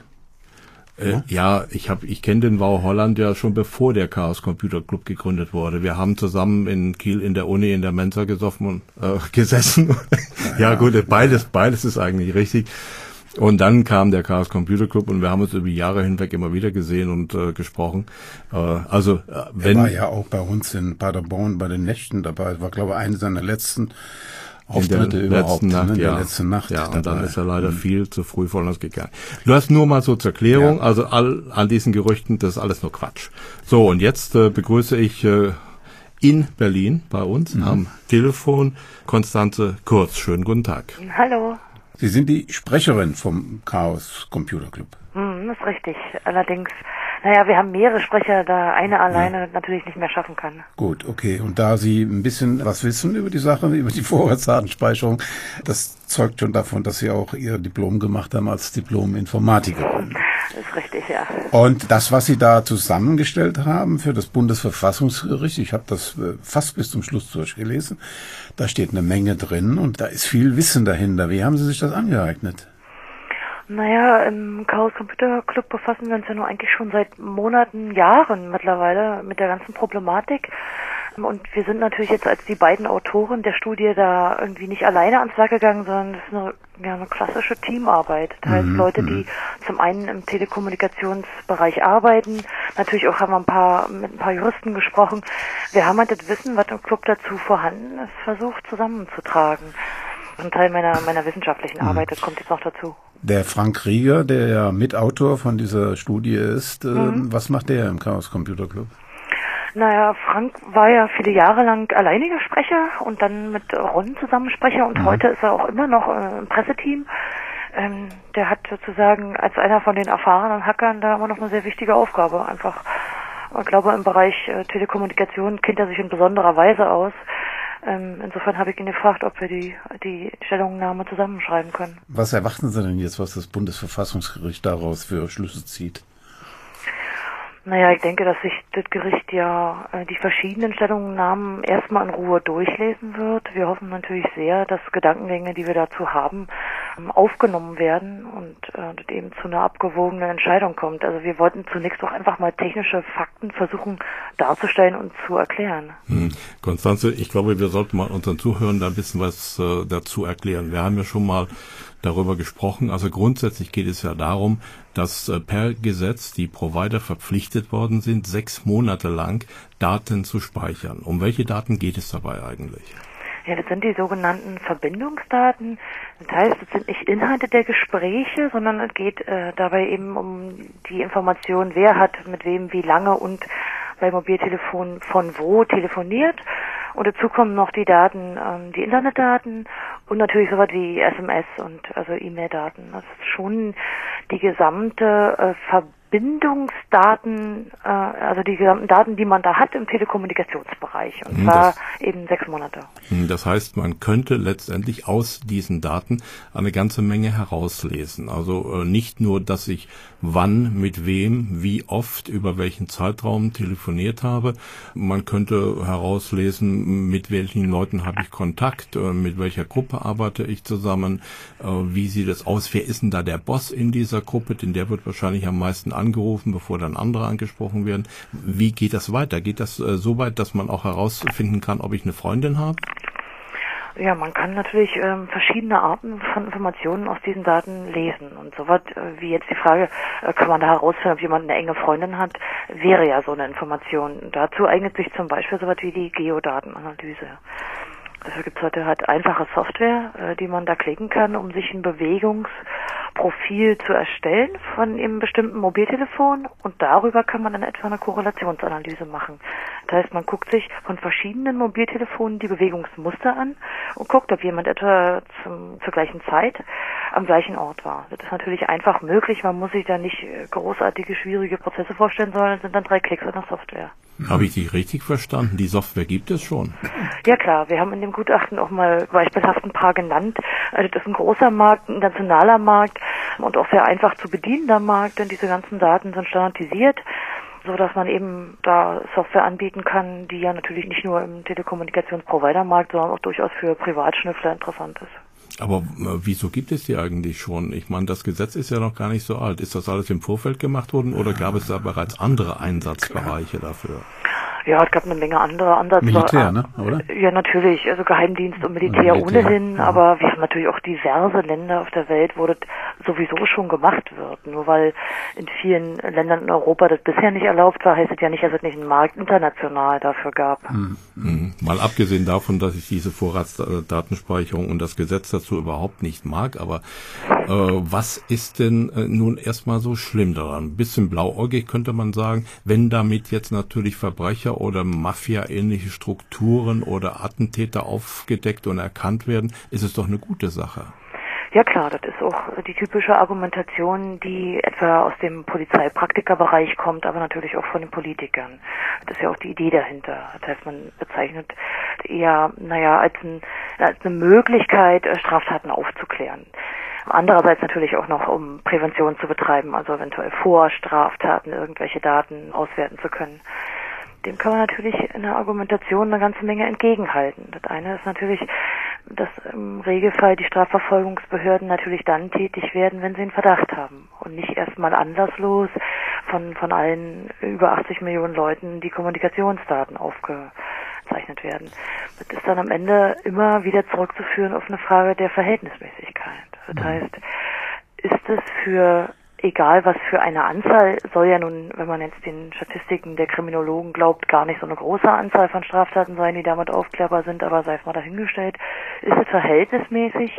Ja, ich kenne den Wow Holland ja schon bevor der Chaos Computer Club gegründet wurde. Wir haben zusammen in Kiel in der Uni in der Mensa gesoffen und gesessen. Ja gut, beides ist eigentlich richtig. Und dann kam der Chaos Computer Club und wir haben uns über Jahre hinweg immer wieder gesehen und gesprochen. Er war ja auch bei uns in Paderborn bei den Nächten dabei. Das war, glaube ich, eine seiner letzten Auftritte überhaupt. In der letzten Nacht. Ja, und dann ist er leider viel zu früh von uns gegangen. Du hast nur mal so zur Klärung, also an diesen Gerüchten, das ist alles nur Quatsch. So, und jetzt begrüße ich in Berlin bei uns am Telefon Konstanze Kurz. Schönen guten Tag. Hallo. Sie sind die Sprecherin vom Chaos Computer Club. Das ist richtig. Allerdings, wir haben mehrere Sprecher, da eine alleine natürlich nicht mehr schaffen kann. Gut, okay. Und da Sie ein bisschen was wissen über die Sache, über die Vorratsdatenspeicherung, das zeugt schon davon, dass Sie auch Ihr Diplom gemacht haben als Diplom-Informatikerin. Das ist richtig, ja. Und das, was Sie da zusammengestellt haben für das Bundesverfassungsgericht, ich habe das fast bis zum Schluss durchgelesen, da steht eine Menge drin und da ist viel Wissen dahinter. Wie haben Sie sich das angeeignet? Im Chaos Computer Club befassen wir uns ja nur eigentlich schon seit Monaten, Jahren mittlerweile mit der ganzen Problematik. Und wir sind natürlich jetzt als die beiden Autoren der Studie da irgendwie nicht alleine ans Werk gegangen, sondern das ist eine klassische Teamarbeit. Das heißt, Leute, die zum einen im Telekommunikationsbereich arbeiten, natürlich auch haben wir mit ein paar Juristen gesprochen. Wir haben halt das Wissen, was im Club dazu vorhanden ist, versucht zusammenzutragen. Ein Teil meiner wissenschaftlichen Arbeit, das kommt jetzt noch dazu. Der Frank Rieger, der ja Mitautor von dieser Studie ist, was macht der im Chaos Computer Club? Frank war ja viele Jahre lang alleiniger Sprecher und dann mit Ron zusammen Sprecher und heute ist er auch immer noch im Presseteam. Der hat sozusagen als einer von den erfahrenen Hackern da immer noch eine sehr wichtige Aufgabe. Einfach, ich glaube, im Bereich Telekommunikation kennt er sich in besonderer Weise aus. Insofern habe ich ihn gefragt, ob wir die Stellungnahme zusammenschreiben können. Was erwarten Sie denn jetzt, was das Bundesverfassungsgericht daraus für Schlüsse zieht? Ich denke, dass sich das Gericht ja die verschiedenen Stellungnahmen erstmal in Ruhe durchlesen wird. Wir hoffen natürlich sehr, dass Gedankengänge, die wir dazu haben, aufgenommen werden und das eben zu einer abgewogenen Entscheidung kommt. Also wir wollten zunächst auch einfach mal technische Fakten versuchen darzustellen und zu erklären. Konstanze, ich glaube, wir sollten mal unseren Zuhörern da ein bisschen was dazu erklären. Wir haben ja schon mal darüber gesprochen. Also grundsätzlich geht es ja darum, dass per Gesetz die Provider verpflichtet worden sind, 6 Monate lang Daten zu speichern. Um welche Daten geht es dabei eigentlich? Ja, das sind die sogenannten Verbindungsdaten. Das heißt, es sind nicht Inhalte der Gespräche, sondern es geht dabei eben um die Information, wer hat mit wem wie lange und bei Mobiltelefon von wo telefoniert. Und dazu kommen noch die Daten, die Internetdaten Und natürlich sowas wie SMS und also E-Mail-Daten. Das ist schon die gesamte Verbindungsdaten, also die gesamten Daten, die man da hat im Telekommunikationsbereich. Und zwar eben 6 Monate. Das heißt, man könnte letztendlich aus diesen Daten eine ganze Menge herauslesen. Also nicht nur, dass ich wann, mit wem, wie oft, über welchen Zeitraum telefoniert habe. Man könnte herauslesen, mit welchen Leuten habe ich Kontakt, mit welcher Gruppe arbeite ich zusammen, wie sieht es aus, wer ist denn da der Boss in dieser Gruppe, denn der wird wahrscheinlich am meisten angerufen, bevor dann andere angesprochen werden. Wie geht das weiter? Geht das so weit, dass man auch herausfinden kann, ob ich eine Freundin habe? Ja, man kann natürlich verschiedene Arten von Informationen aus diesen Daten lesen. Und sowas wie jetzt die Frage, kann man da herausfinden, ob jemand eine enge Freundin hat, wäre ja so eine Information. Dazu eignet sich zum Beispiel sowas wie die Geodatenanalyse. Dafür gibt es heute halt einfache Software, die man da klicken kann, um sich ein Bewegungsprofil zu erstellen von einem bestimmten Mobiltelefon, und darüber kann man dann etwa eine Korrelationsanalyse machen. Das heißt, man guckt sich von verschiedenen Mobiltelefonen die Bewegungsmuster an und guckt, ob jemand etwa zur gleichen Zeit am gleichen Ort war. Das ist natürlich einfach möglich, man muss sich da nicht großartige, schwierige Prozesse vorstellen, sondern es sind dann 3 Klicks in der Software. Habe ich dich richtig verstanden? Die Software gibt es schon? Ja klar, wir haben in dem Gutachten auch mal beispielhaft ein paar genannt. Also das ist ein großer Markt, ein nationaler Markt und auch sehr einfach zu bedienender Markt, denn diese ganzen Daten sind standardisiert, so dass man eben da Software anbieten kann, die ja natürlich nicht nur im Telekommunikationsprovidermarkt, sondern auch durchaus für Privatschnüffler interessant ist. Aber wieso gibt es die eigentlich schon? Ich meine, das Gesetz ist ja noch gar nicht so alt. Ist das alles im Vorfeld gemacht worden oder gab es da bereits andere Einsatzbereiche dafür? Ja, es gab eine Menge andere Ansätze. Militär, ne? Oder? Ja, natürlich. Also Geheimdienst und Militär ohnehin. Ja. Aber wir haben natürlich auch diverse Länder auf der Welt, wo das sowieso schon gemacht wird. Nur weil in vielen Ländern in Europa das bisher nicht erlaubt war, heißt es ja nicht, dass es nicht einen Markt international dafür gab. Mal abgesehen davon, dass ich diese Vorratsdatenspeicherung und das Gesetz dazu überhaupt nicht mag. Aber was ist denn nun erstmal so schlimm daran? Ein bisschen blauäugig könnte man sagen, wenn damit jetzt natürlich Verbrecher oder Mafia-ähnliche Strukturen oder Attentäter aufgedeckt und erkannt werden, ist es doch eine gute Sache. Ja klar, das ist auch die typische Argumentation, die etwa aus dem Polizeipraktikerbereich kommt, aber natürlich auch von den Politikern. Das ist ja auch die Idee dahinter. Das heißt, man bezeichnet eher, als eine Möglichkeit, Straftaten aufzuklären. Andererseits natürlich auch noch, um Prävention zu betreiben, also eventuell vor Straftaten irgendwelche Daten auswerten zu können. Dem kann man natürlich in der Argumentation eine ganze Menge entgegenhalten. Das eine ist natürlich, dass im Regelfall die Strafverfolgungsbehörden natürlich dann tätig werden, wenn sie einen Verdacht haben und nicht erstmal anlasslos von allen über 80 Millionen Leuten die Kommunikationsdaten aufgezeichnet werden. Das ist dann am Ende immer wieder zurückzuführen auf eine Frage der Verhältnismäßigkeit. Das heißt, ist es egal was für eine Anzahl, soll ja nun, wenn man jetzt den Statistiken der Kriminologen glaubt, gar nicht so eine große Anzahl von Straftaten sein, die damit aufklärbar sind, aber sei es mal dahingestellt, ist es verhältnismäßig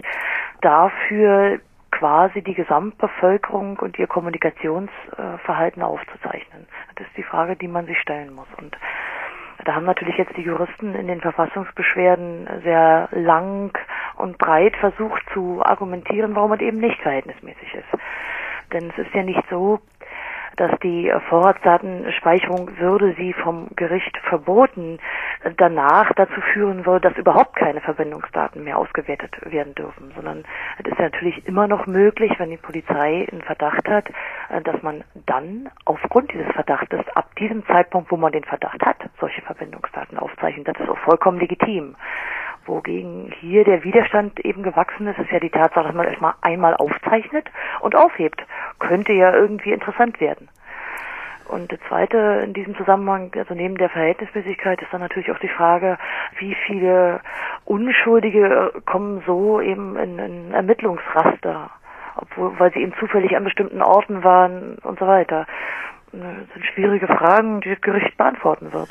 dafür quasi die Gesamtbevölkerung und ihr Kommunikationsverhalten aufzuzeichnen. Das ist die Frage, die man sich stellen muss. Und da haben natürlich jetzt die Juristen in den Verfassungsbeschwerden sehr lang und breit versucht zu argumentieren, warum es eben nicht verhältnismäßig ist. Denn es ist ja nicht so, dass die Vorratsdatenspeicherung, würde sie vom Gericht verboten, danach dazu führen würde, dass überhaupt keine Verbindungsdaten mehr ausgewertet werden dürfen, sondern es ist ja natürlich immer noch möglich, wenn die Polizei einen Verdacht hat, dass man dann aufgrund dieses Verdachtes ab diesem Zeitpunkt, wo man den Verdacht hat, solche Verbindungsdaten aufzeichnet. Das ist auch vollkommen legitim. Wogegen hier der Widerstand eben gewachsen ist, ist ja die Tatsache, dass man erstmal einmal aufzeichnet und aufhebt. Könnte ja irgendwie interessant werden. Und das Zweite in diesem Zusammenhang, also neben der Verhältnismäßigkeit, ist dann natürlich auch die Frage, wie viele Unschuldige kommen so eben in Ermittlungsraster, weil sie eben zufällig an bestimmten Orten waren und so weiter. Das sind schwierige Fragen, die das Gericht beantworten wird.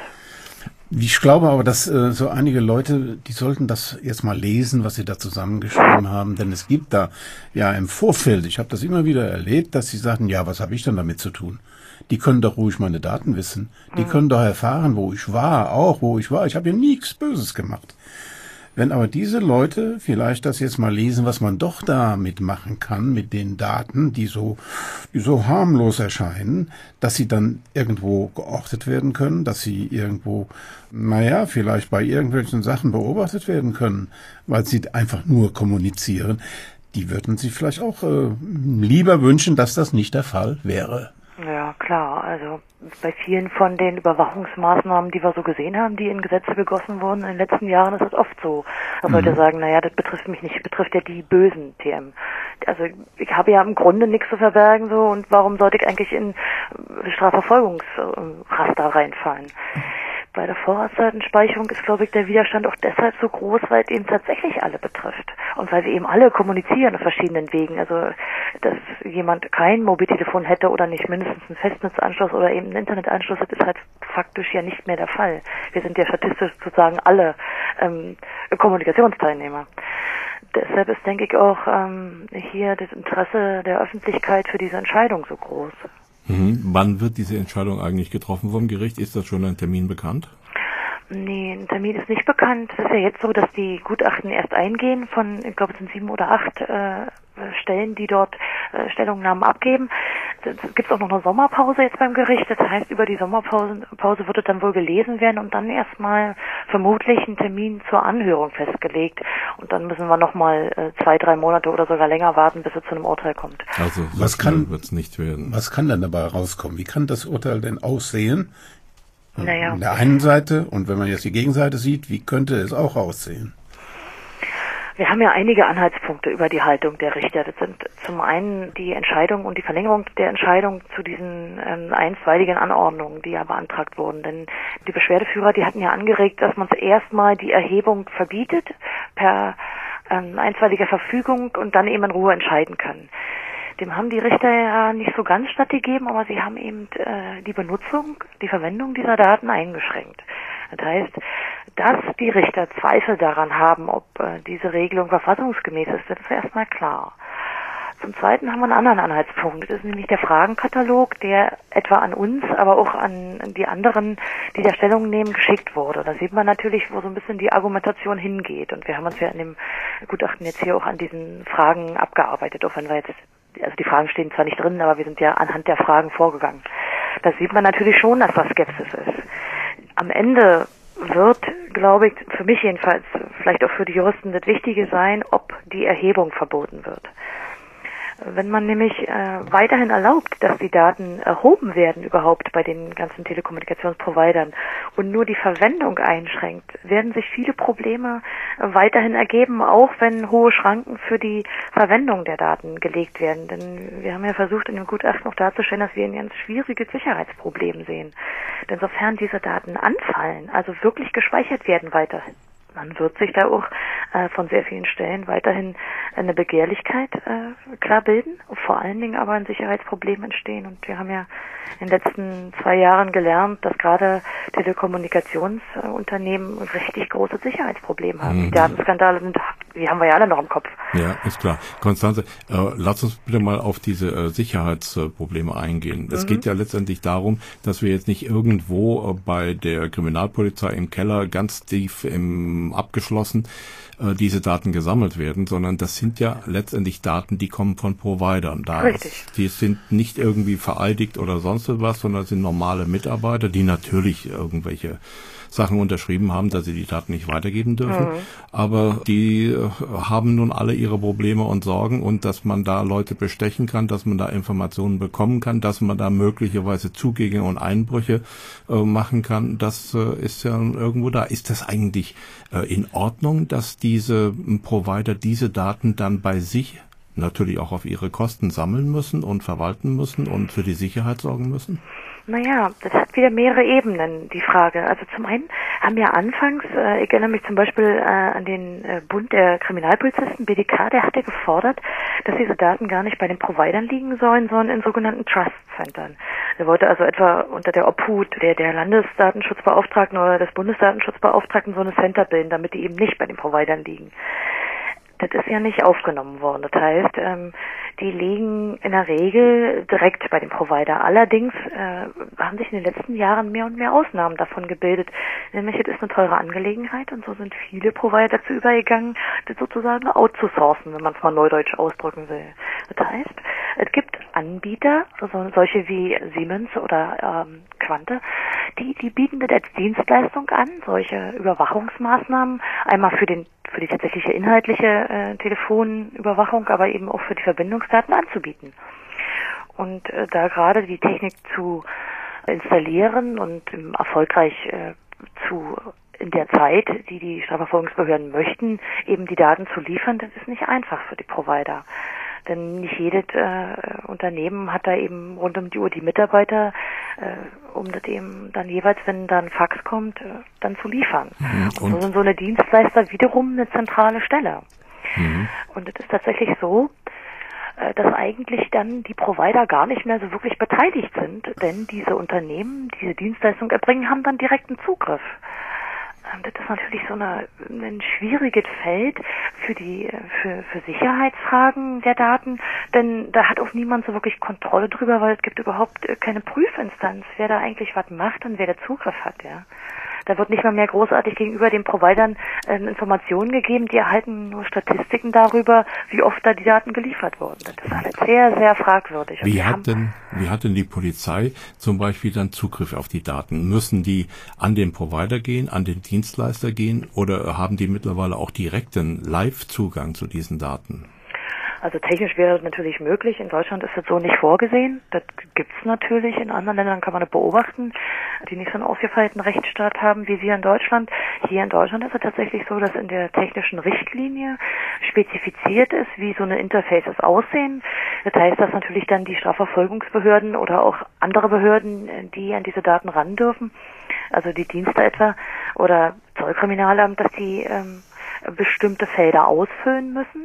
Ich glaube aber, dass so einige Leute, die sollten das jetzt mal lesen, was sie da zusammengeschrieben haben, denn es gibt da ja im Vorfeld, ich habe das immer wieder erlebt, dass sie sagten, ja, was habe ich denn damit zu tun? Die können doch ruhig meine Daten wissen. Die können doch erfahren, wo ich war, ich habe ja nichts Böses gemacht. Wenn aber diese Leute vielleicht das jetzt mal lesen, was man doch damit machen kann, mit den Daten, die so harmlos erscheinen, dass sie dann irgendwo geortet werden können, dass sie irgendwo, vielleicht bei irgendwelchen Sachen beobachtet werden können, weil sie einfach nur kommunizieren, die würden sich vielleicht auch lieber wünschen, dass das nicht der Fall wäre. Ja, klar. Also bei vielen von den Überwachungsmaßnahmen, die wir so gesehen haben, die in Gesetze gegossen wurden in den letzten Jahren, ist es oft so. Da Leute sagen, das betrifft mich nicht, betrifft ja die bösen TM. Also ich habe ja im Grunde nichts zu verbergen so und warum sollte ich eigentlich in Strafverfolgungsraster reinfallen? Bei der Vorratsdatenspeicherung ist, glaube ich, der Widerstand auch deshalb so groß, weil es eben tatsächlich alle betrifft. Und weil wir eben alle kommunizieren auf verschiedenen Wegen. Also, dass jemand kein Mobiltelefon hätte oder nicht mindestens einen Festnetzanschluss oder eben einen Internetanschluss, das ist halt faktisch ja nicht mehr der Fall. Wir sind ja statistisch sozusagen alle Kommunikationsteilnehmer. Deshalb ist, denke ich, auch hier das Interesse der Öffentlichkeit für diese Entscheidung so groß. Wann wird diese Entscheidung eigentlich getroffen vom Gericht? Ist das schon ein Termin bekannt? Nee, ein Termin ist nicht bekannt. Es ist ja jetzt so, dass die Gutachten erst eingehen von, ich glaube, es sind 7 oder 8 Stellen, die dort Stellungnahmen abgeben. Es gibt auch noch eine Sommerpause jetzt beim Gericht. Das heißt, über die Sommerpause wird es dann wohl gelesen werden und dann erstmal vermutlich ein Termin zur Anhörung festgelegt. Und dann müssen wir nochmal 2-3 Monate oder sogar länger warten, bis es zu einem Urteil kommt. Also wird es nicht werden. Was kann dann dabei rauskommen? Wie kann das Urteil denn aussehen? Naja. An der einen Seite, und wenn man jetzt die Gegenseite sieht, wie könnte es auch aussehen? Wir haben ja einige Anhaltspunkte über die Haltung der Richter. Das sind zum einen die Entscheidung und die Verlängerung der Entscheidung zu diesen einstweiligen Anordnungen, die ja beantragt wurden. Denn die Beschwerdeführer, die hatten ja angeregt, dass man zuerst mal die Erhebung verbietet per einstweiliger Verfügung und dann eben in Ruhe entscheiden kann. Dem haben die Richter ja nicht so ganz stattgegeben, aber sie haben eben die Verwendung dieser Daten eingeschränkt. Das heißt, dass die Richter Zweifel daran haben, ob diese Regelung verfassungsgemäß ist, das ist erstmal klar. Zum Zweiten haben wir einen anderen Anhaltspunkt. Das ist nämlich der Fragenkatalog, der etwa an uns, aber auch an die anderen, die der Stellung nehmen, geschickt wurde. Da sieht man natürlich, wo so ein bisschen die Argumentation hingeht. Und wir haben uns ja in dem Gutachten jetzt hier auch an diesen Fragen abgearbeitet, auch wenn wir jetzt, also die Fragen stehen zwar nicht drin, aber wir sind ja anhand der Fragen vorgegangen. Da sieht man natürlich schon, dass da Skepsis ist. Am Ende wird, glaube ich, für mich jedenfalls, vielleicht auch für die Juristen, das Wichtige sein, ob die Erhebung verboten wird. Wenn man nämlich weiterhin erlaubt, dass die Daten erhoben werden überhaupt bei den ganzen Telekommunikationsprovidern und nur die Verwendung einschränkt, werden sich viele Probleme weiterhin ergeben, auch wenn hohe Schranken für die Verwendung der Daten gelegt werden. Denn wir haben ja versucht, in dem Gutachten auch darzustellen, dass wir ein ganz schwieriges Sicherheitsproblem sehen. Denn sofern diese Daten anfallen, also wirklich gespeichert werden weiterhin, dann wird sich da auch von sehr vielen Stellen weiterhin eine Begehrlichkeit klar bilden, vor allen Dingen aber ein Sicherheitsproblem entstehen. Und wir haben ja in den letzten 2 Jahren gelernt, dass gerade Telekommunikationsunternehmen richtig große Sicherheitsprobleme haben. Die Datenskandale die haben wir ja alle noch im Kopf. Ja, ist klar. Konstanze, lass uns bitte mal auf diese Sicherheitsprobleme eingehen. Es geht ja letztendlich darum, dass wir jetzt nicht irgendwo bei der Kriminalpolizei im Keller ganz tief abgeschlossen diese Daten gesammelt werden, sondern das sind ja letztendlich Daten, die kommen von Providern. Die sind nicht irgendwie vereidigt oder sonst was, sondern sind normale Mitarbeiter, die natürlich irgendwelche Sachen unterschrieben haben, dass sie die Daten nicht weitergeben dürfen. Aber die haben nun alle ihre Probleme und Sorgen und dass man da Leute bestechen kann, dass man da Informationen bekommen kann, dass man da möglicherweise Zugänge und Einbrüche machen kann, das ist ja irgendwo da. Ist das eigentlich in Ordnung, dass diese Provider diese Daten dann bei sich natürlich auch auf ihre Kosten sammeln müssen und verwalten müssen und für die Sicherheit sorgen müssen? Naja, das hat wieder mehrere Ebenen, die Frage. Also zum einen haben ja anfangs, ich erinnere mich zum Beispiel an den Bund der Kriminalpolizisten, BDK, der hatte gefordert, dass diese Daten gar nicht bei den Providern liegen sollen, sondern in sogenannten Trust-Centern. Er wollte also etwa unter der Obhut der Landesdatenschutzbeauftragten oder des Bundesdatenschutzbeauftragten so eine Center bilden, damit die eben nicht bei den Providern liegen. das ist ja nicht aufgenommen worden. Das heißt, die liegen in der Regel direkt bei dem Provider. Allerdings haben sich in den letzten Jahren mehr und mehr Ausnahmen davon gebildet. Nämlich, es ist eine teure Angelegenheit und so sind viele Provider dazu übergegangen, das sozusagen outzusourcen, wenn man es mal neudeutsch ausdrücken will. Das heißt, es gibt Anbieter, also solche wie Siemens oder Quante, die bieten das als Dienstleistung an, solche Überwachungsmaßnahmen, einmal für die tatsächliche inhaltliche Telefonüberwachung, aber eben auch für die Verbindungsdaten anzubieten. Und da gerade die Technik zu installieren und erfolgreich in der Zeit, die Strafverfolgungsbehörden möchten, eben die Daten zu liefern, das ist nicht einfach für die Provider. Denn nicht jedes Unternehmen hat da eben rund um die Uhr die Mitarbeiter, um das eben dann jeweils, wenn da ein Fax kommt, dann zu liefern. Und so sind so eine Dienstleister wiederum eine zentrale Stelle. Und es ist tatsächlich so, dass eigentlich dann die Provider gar nicht mehr so wirklich beteiligt sind, denn diese Unternehmen, die diese Dienstleistung erbringen, haben dann direkten Zugriff. Das ist natürlich so ein schwieriges Feld für Sicherheitsfragen der Daten, denn da hat auch niemand so wirklich Kontrolle drüber, weil es gibt überhaupt keine Prüfinstanz, wer da eigentlich was macht und wer der Zugriff hat, ja. Da wird nicht mal mehr großartig gegenüber den Providern Informationen gegeben, die erhalten nur Statistiken darüber, wie oft da die Daten geliefert wurden. Das ist alles sehr, sehr fragwürdig. Wie hat denn die Polizei zum Beispiel dann Zugriff auf die Daten? Müssen die an den Provider gehen, an den Dienstleister gehen oder haben die mittlerweile auch direkten Live-Zugang zu diesen Daten? Also technisch wäre das natürlich möglich. In Deutschland ist das so nicht vorgesehen. Das gibt's natürlich. In anderen Ländern kann man das beobachten, die nicht so einen ausgefeilten Rechtsstaat haben wie wir in Deutschland. Hier in Deutschland ist es tatsächlich so, dass in der technischen Richtlinie spezifiziert ist, wie so eine Interfaces aussehen. Das heißt, dass natürlich dann die Strafverfolgungsbehörden oder auch andere Behörden, die an diese Daten ran dürfen, also die Dienste etwa oder Zollkriminalamt, dass die bestimmte Felder ausfüllen müssen.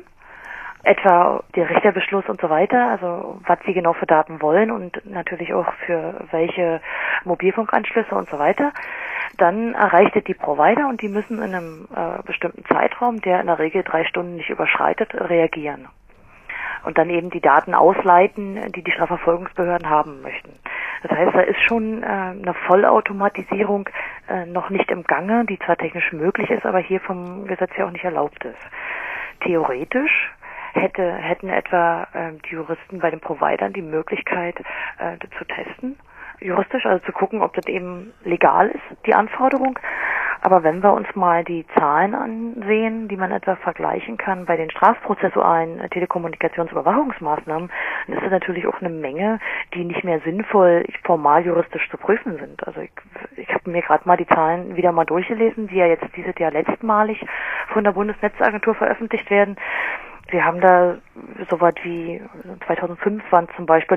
Etwa der Richterbeschluss und so weiter, also was sie genau für Daten wollen und natürlich auch für welche Mobilfunkanschlüsse und so weiter. Dann erreicht es die Provider und die müssen in einem bestimmten Zeitraum, der in der Regel 3 Stunden nicht überschreitet, reagieren. Und dann eben die Daten ausleiten, die Strafverfolgungsbehörden haben möchten. Das heißt, da ist schon eine Vollautomatisierung noch nicht im Gange, die zwar technisch möglich ist, aber hier vom Gesetz her auch nicht erlaubt ist. Theoretisch hätten etwa die Juristen bei den Providern die Möglichkeit, das zu testen, juristisch, also zu gucken, ob das eben legal ist, die Anforderung. Aber wenn wir uns mal die Zahlen ansehen, die man etwa vergleichen kann bei den strafprozessualen Telekommunikationsüberwachungsmaßnahmen, dann ist das natürlich auch eine Menge, die nicht mehr sinnvoll formal juristisch zu prüfen sind. Also ich habe mir gerade mal die Zahlen wieder mal durchgelesen, die ja jetzt dieses Jahr letztmalig von der Bundesnetzagentur veröffentlicht werden. Wir haben da so was wie 2005 waren zum Beispiel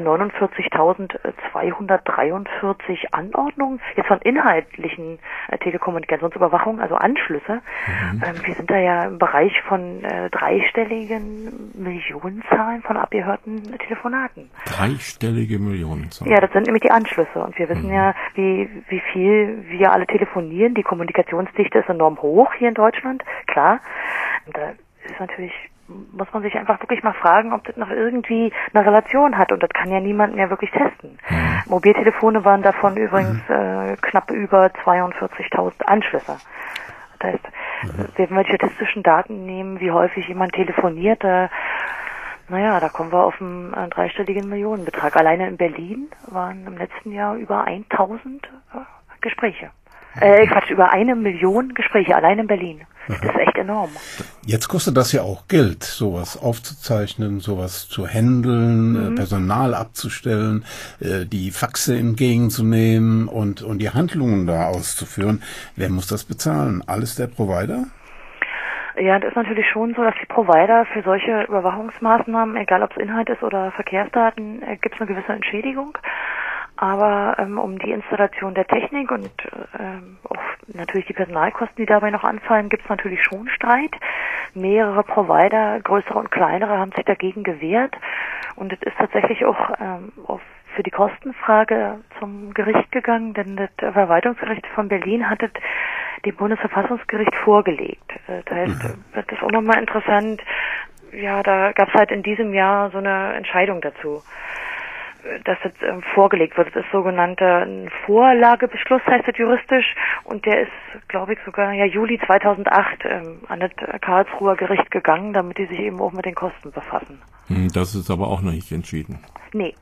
49.243 Anordnungen, jetzt von inhaltlichen Telekommunikationsüberwachung, also Anschlüsse. Wir sind da ja im Bereich von dreistelligen Millionenzahlen von abgehörten Telefonaten. Dreistellige Millionenzahlen? Ja, das sind nämlich die Anschlüsse. Und wir wissen ja, wie viel wir alle telefonieren. Die Kommunikationsdichte ist enorm hoch hier in Deutschland, klar. Und da ist natürlich, muss man sich einfach wirklich mal fragen, ob das noch irgendwie eine Relation hat. Und das kann ja niemand mehr wirklich testen. Mobiltelefone waren davon übrigens knapp über 42.000 Anschlüsse. Das heißt, wenn wir die statistischen Daten nehmen, wie häufig jemand telefoniert, da kommen wir auf einen dreistelligen Millionenbetrag. Alleine in Berlin waren im letzten Jahr über 1.000 Gespräche. Über 1 Million Gespräche, allein in Berlin. Das ist echt enorm. Jetzt kostet das ja auch Geld, sowas aufzuzeichnen, sowas zu handeln, Personal abzustellen, die Faxe entgegenzunehmen und die Handlungen da auszuführen. Wer muss das bezahlen? Alles der Provider? Ja, das ist natürlich schon so, dass die Provider für solche Überwachungsmaßnahmen, egal ob es Inhalt ist oder Verkehrsdaten, gibt es eine gewisse Entschädigung. Aber um die Installation der Technik und auch natürlich die Personalkosten, die dabei noch anfallen, gibt es natürlich schon Streit. Mehrere Provider, größere und kleinere, haben sich dagegen gewehrt. Und es ist tatsächlich auch für die Kostenfrage zum Gericht gegangen, denn das Verwaltungsgericht von Berlin hat es dem Bundesverfassungsgericht vorgelegt. Das heißt, das ist auch nochmal interessant, ja, da gab es halt in diesem Jahr so eine Entscheidung dazu, dass das vorgelegt wird. Das ist sogenannter Vorlagebeschluss, heißt das juristisch, und der ist, glaube ich, sogar Juli 2008 an das Karlsruher Gericht gegangen, damit die sich eben auch mit den Kosten befassen. Das ist aber auch noch nicht entschieden. Nee.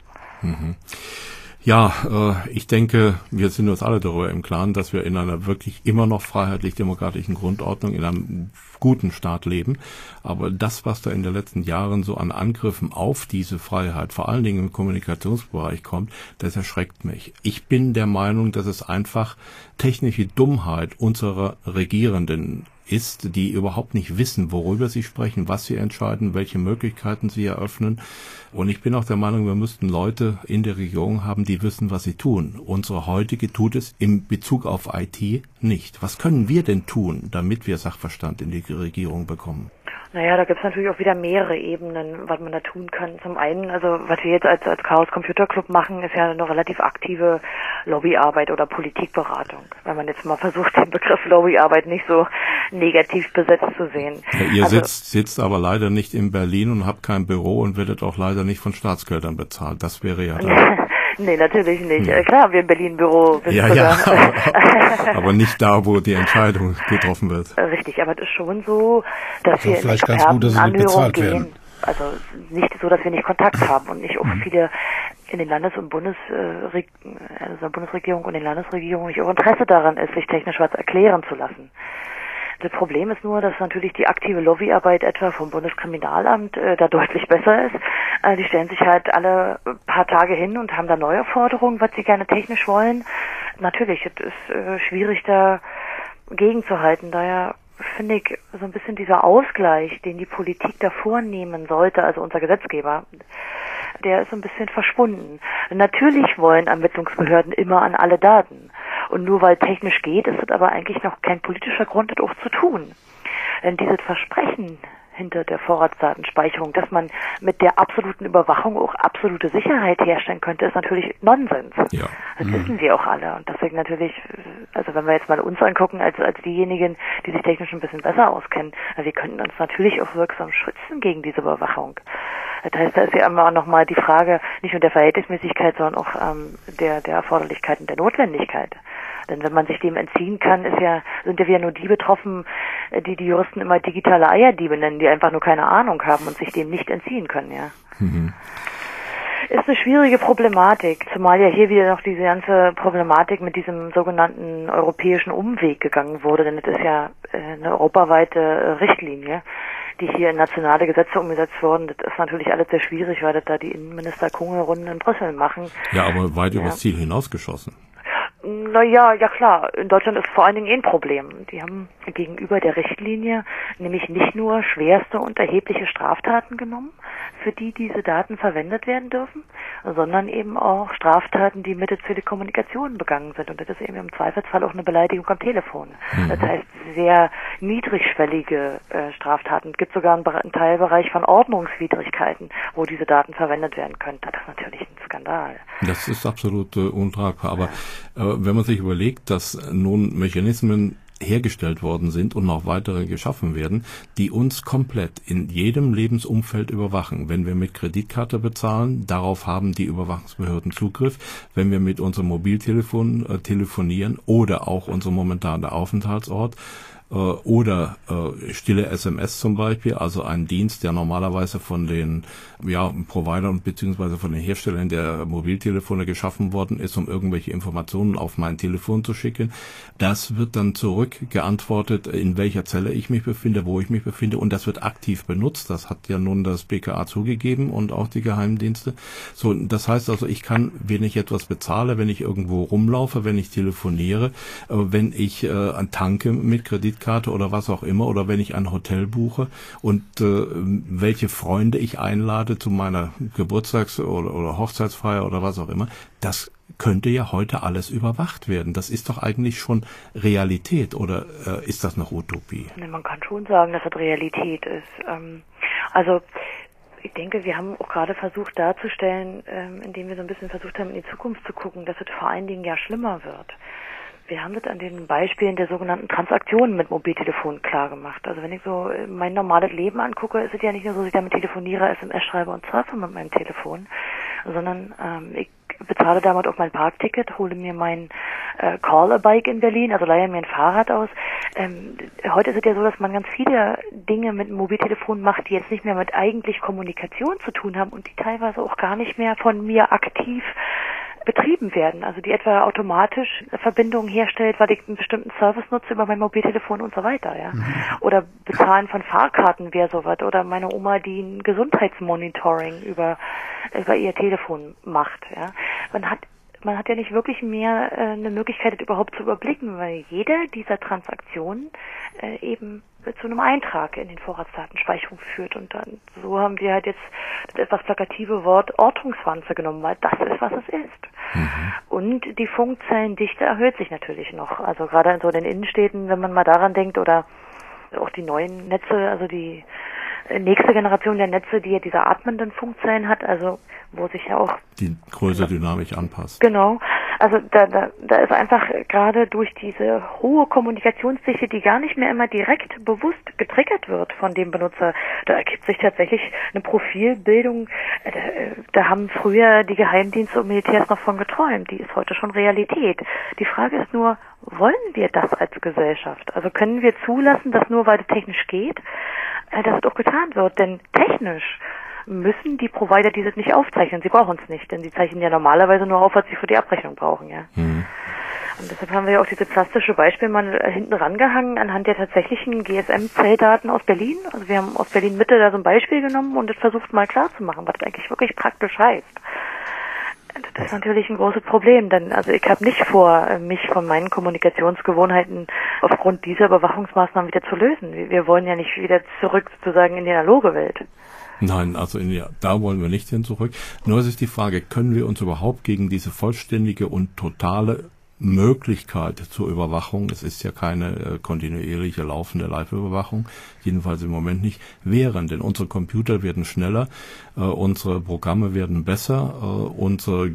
Ja, ich denke, wir sind uns alle darüber im Klaren, dass wir in einer wirklich immer noch freiheitlich-demokratischen Grundordnung, in einem guten Staat leben. Aber das, was da in den letzten Jahren so an Angriffen auf diese Freiheit, vor allen Dingen im Kommunikationsbereich kommt, das erschreckt mich. Ich bin der Meinung, dass es einfach technische Dummheit unserer Regierenden ist, die überhaupt nicht wissen, worüber sie sprechen, was sie entscheiden, welche Möglichkeiten sie eröffnen. Und ich bin auch der Meinung, wir müssten Leute in der Regierung haben, die wissen, was sie tun. Unsere heutige tut es in Bezug auf IT nicht. Was können wir denn tun, damit wir Sachverstand in die Regierung bekommen? Naja, da gibt's natürlich auch wieder mehrere Ebenen, was man da tun kann. Zum einen, also was wir jetzt als Chaos Computer Club machen, ist ja eine relativ aktive Lobbyarbeit oder Politikberatung. Wenn man jetzt mal versucht, den Begriff Lobbyarbeit nicht so negativ besetzt zu sehen. Ja, ihr sitzt aber leider nicht in Berlin und habt kein Büro und werdet auch leider nicht von Staatsgeldern bezahlt. Das wäre ja da. Nee, natürlich nicht. Klar haben wir in Berlin ein Büro. Aber nicht da, wo die Entscheidung getroffen wird. Richtig, aber es ist schon so, dass wir in Expertenanhörung gehen. Also nicht so, dass wir nicht Kontakt haben und nicht auch viele in den Landes- und Bundesregierung und den Landesregierungen nicht auch Interesse daran ist, sich technisch was erklären zu lassen. Das Problem ist nur, dass natürlich die aktive Lobbyarbeit etwa vom Bundeskriminalamt da deutlich besser ist. Die stellen sich halt alle paar Tage hin und haben da neue Forderungen, was sie gerne technisch wollen. Natürlich, es ist schwierig da gegenzuhalten. Daher finde ich so ein bisschen dieser Ausgleich, den die Politik da vornehmen sollte, also unser Gesetzgeber, der ist so ein bisschen verschwunden. Natürlich wollen Ermittlungsbehörden immer an alle Daten. Und nur weil technisch geht, ist es aber eigentlich noch kein politischer Grund, das auch zu tun. Denn dieses Versprechen hinter der Vorratsdatenspeicherung, dass man mit der absoluten Überwachung auch absolute Sicherheit herstellen könnte, ist natürlich Nonsens. Ja. Das wissen wir auch alle. Und deswegen natürlich, also wenn wir jetzt mal uns angucken, als diejenigen, die sich technisch ein bisschen besser auskennen, wir könnten uns natürlich auch wirksam schützen gegen diese Überwachung. Das heißt, da ist ja immer noch mal die Frage nicht nur der Verhältnismäßigkeit, sondern auch der Erforderlichkeit und der Notwendigkeit. Denn wenn man sich dem entziehen kann, sind ja wieder nur die betroffen, die Juristen immer digitale Eierdiebe nennen, die einfach nur keine Ahnung haben und sich dem nicht entziehen können, ja. Ist eine schwierige Problematik, zumal ja hier wieder noch diese ganze Problematik mit diesem sogenannten europäischen Umweg gegangen wurde, denn das ist ja eine europaweite Richtlinie, die hier in nationale Gesetze umgesetzt wurden. Das ist natürlich alles sehr schwierig, weil das da die Innenminister Kungelrunden in Brüssel machen. Ja, aber weit übers Ziel hinausgeschossen. Naja, ja klar. In Deutschland ist vor allen Dingen ein Problem. Die haben gegenüber der Richtlinie nämlich nicht nur schwerste und erhebliche Straftaten genommen, für die diese Daten verwendet werden dürfen, sondern eben auch Straftaten, die mittels Telekommunikation begangen sind. Und das ist eben im Zweifelsfall auch eine Beleidigung am Telefon. Das heißt, sehr niedrigschwellige Straftaten. Es gibt sogar einen Teilbereich von Ordnungswidrigkeiten, wo diese Daten verwendet werden können. Das ist natürlich ein Skandal. Das ist absolut untragbar. Aber wenn man sich überlegt, dass nun Mechanismen hergestellt worden sind und noch weitere geschaffen werden, die uns komplett in jedem Lebensumfeld überwachen. Wenn wir mit Kreditkarte bezahlen, darauf haben die Überwachungsbehörden Zugriff. Wenn wir mit unserem Mobiltelefon telefonieren oder auch unser momentaner Aufenthaltsort, oder stille SMS zum Beispiel, also ein Dienst, der normalerweise von den Providern bzw. von den Herstellern der Mobiltelefone geschaffen worden ist, um irgendwelche Informationen auf mein Telefon zu schicken. Das wird dann zurückgeantwortet, in welcher Zelle ich mich befinde, wo ich mich befinde, und das wird aktiv benutzt. Das hat ja nun das BKA zugegeben und auch die Geheimdienste. So, das heißt also, ich kann, wenn ich etwas bezahle, wenn ich irgendwo rumlaufe, wenn ich telefoniere, wenn ich tanke mit Kreditkarte oder was auch immer, oder wenn ich ein Hotel buche und welche Freunde ich einlade zu meiner Geburtstags- oder Hochzeitsfeier oder was auch immer, das könnte ja heute alles überwacht werden. Das ist doch eigentlich schon Realität, oder ist das noch Utopie? Man kann schon sagen, dass das Realität ist. Also ich denke, wir haben auch gerade versucht darzustellen, indem wir so ein bisschen versucht haben, in die Zukunft zu gucken, dass es vor allen Dingen ja schlimmer wird. Wir haben das an den Beispielen der sogenannten Transaktionen mit Mobiltelefon klar gemacht. Also wenn ich so mein normales Leben angucke, ist es ja nicht nur so, dass ich damit telefoniere, SMS schreibe und surfe mit meinem Telefon, sondern ich bezahle damit auch mein Parkticket, hole mir mein Call-a-Bike in Berlin, also leihe mir ein Fahrrad aus. Heute ist es ja so, dass man ganz viele Dinge mit dem Mobiltelefon macht, die jetzt nicht mehr mit eigentlich Kommunikation zu tun haben und die teilweise auch gar nicht mehr von mir aktiv betrieben werden, also die etwa automatisch Verbindungen herstellt, weil ich einen bestimmten Service nutze über mein Mobiltelefon und so weiter, ja. Oder Bezahlen von Fahrkarten wäre sowas, oder meine Oma, die ein Gesundheitsmonitoring über ihr Telefon macht, ja. Man hat ja nicht wirklich mehr eine Möglichkeit, das überhaupt zu überblicken, weil jede dieser Transaktionen eben zu einem Eintrag in den Vorratsdatenspeicherung führt. Und dann so haben die halt jetzt das etwas plakative Wort Ortungswanze genommen, weil das ist, was es ist. Und die Funkzellendichte erhöht sich natürlich noch. Also gerade in so den Innenstädten, wenn man mal daran denkt, oder auch die neuen Netze, also die nächste Generation der Netze, die ja diese atmenden Funkzellen hat, also wo sich ja auch die Größe dynamisch anpasst. Genau. Also da ist einfach gerade durch diese hohe Kommunikationsdichte, die gar nicht mehr immer direkt bewusst getriggert wird von dem Benutzer, da ergibt sich tatsächlich eine Profilbildung. Da haben früher die Geheimdienste und Militärs noch von geträumt. Die ist heute schon Realität. Die Frage ist nur, wollen wir das als Gesellschaft? Also können wir zulassen, dass nur weil es technisch geht, dass es auch getan wird? Denn technisch müssen die Provider dieses nicht aufzeichnen. Sie brauchen es nicht, denn sie zeichnen ja normalerweise nur auf, was sie für die Abrechnung brauchen, ja. Und deshalb haben wir ja auch diese plastische Beispiele mal hinten rangehangen anhand der tatsächlichen GSM-Zelldaten aus Berlin. Also wir haben aus Berlin-Mitte da so ein Beispiel genommen und das versucht mal klar zu machen, was das eigentlich wirklich praktisch heißt. Das ist natürlich ein großes Problem, denn also ich habe nicht vor, mich von meinen Kommunikationsgewohnheiten aufgrund dieser Überwachungsmaßnahmen wieder zu lösen. Wir wollen ja nicht wieder zurück sozusagen in die analoge Welt. Nein, also da wollen wir nicht hin zurück. Nur es ist die Frage, können wir uns überhaupt gegen diese vollständige und totale Möglichkeit zur Überwachung, es ist ja keine kontinuierliche laufende Live-Überwachung, jedenfalls im Moment nicht, wehren, denn unsere Computer werden schneller, unsere Programme werden besser, unsere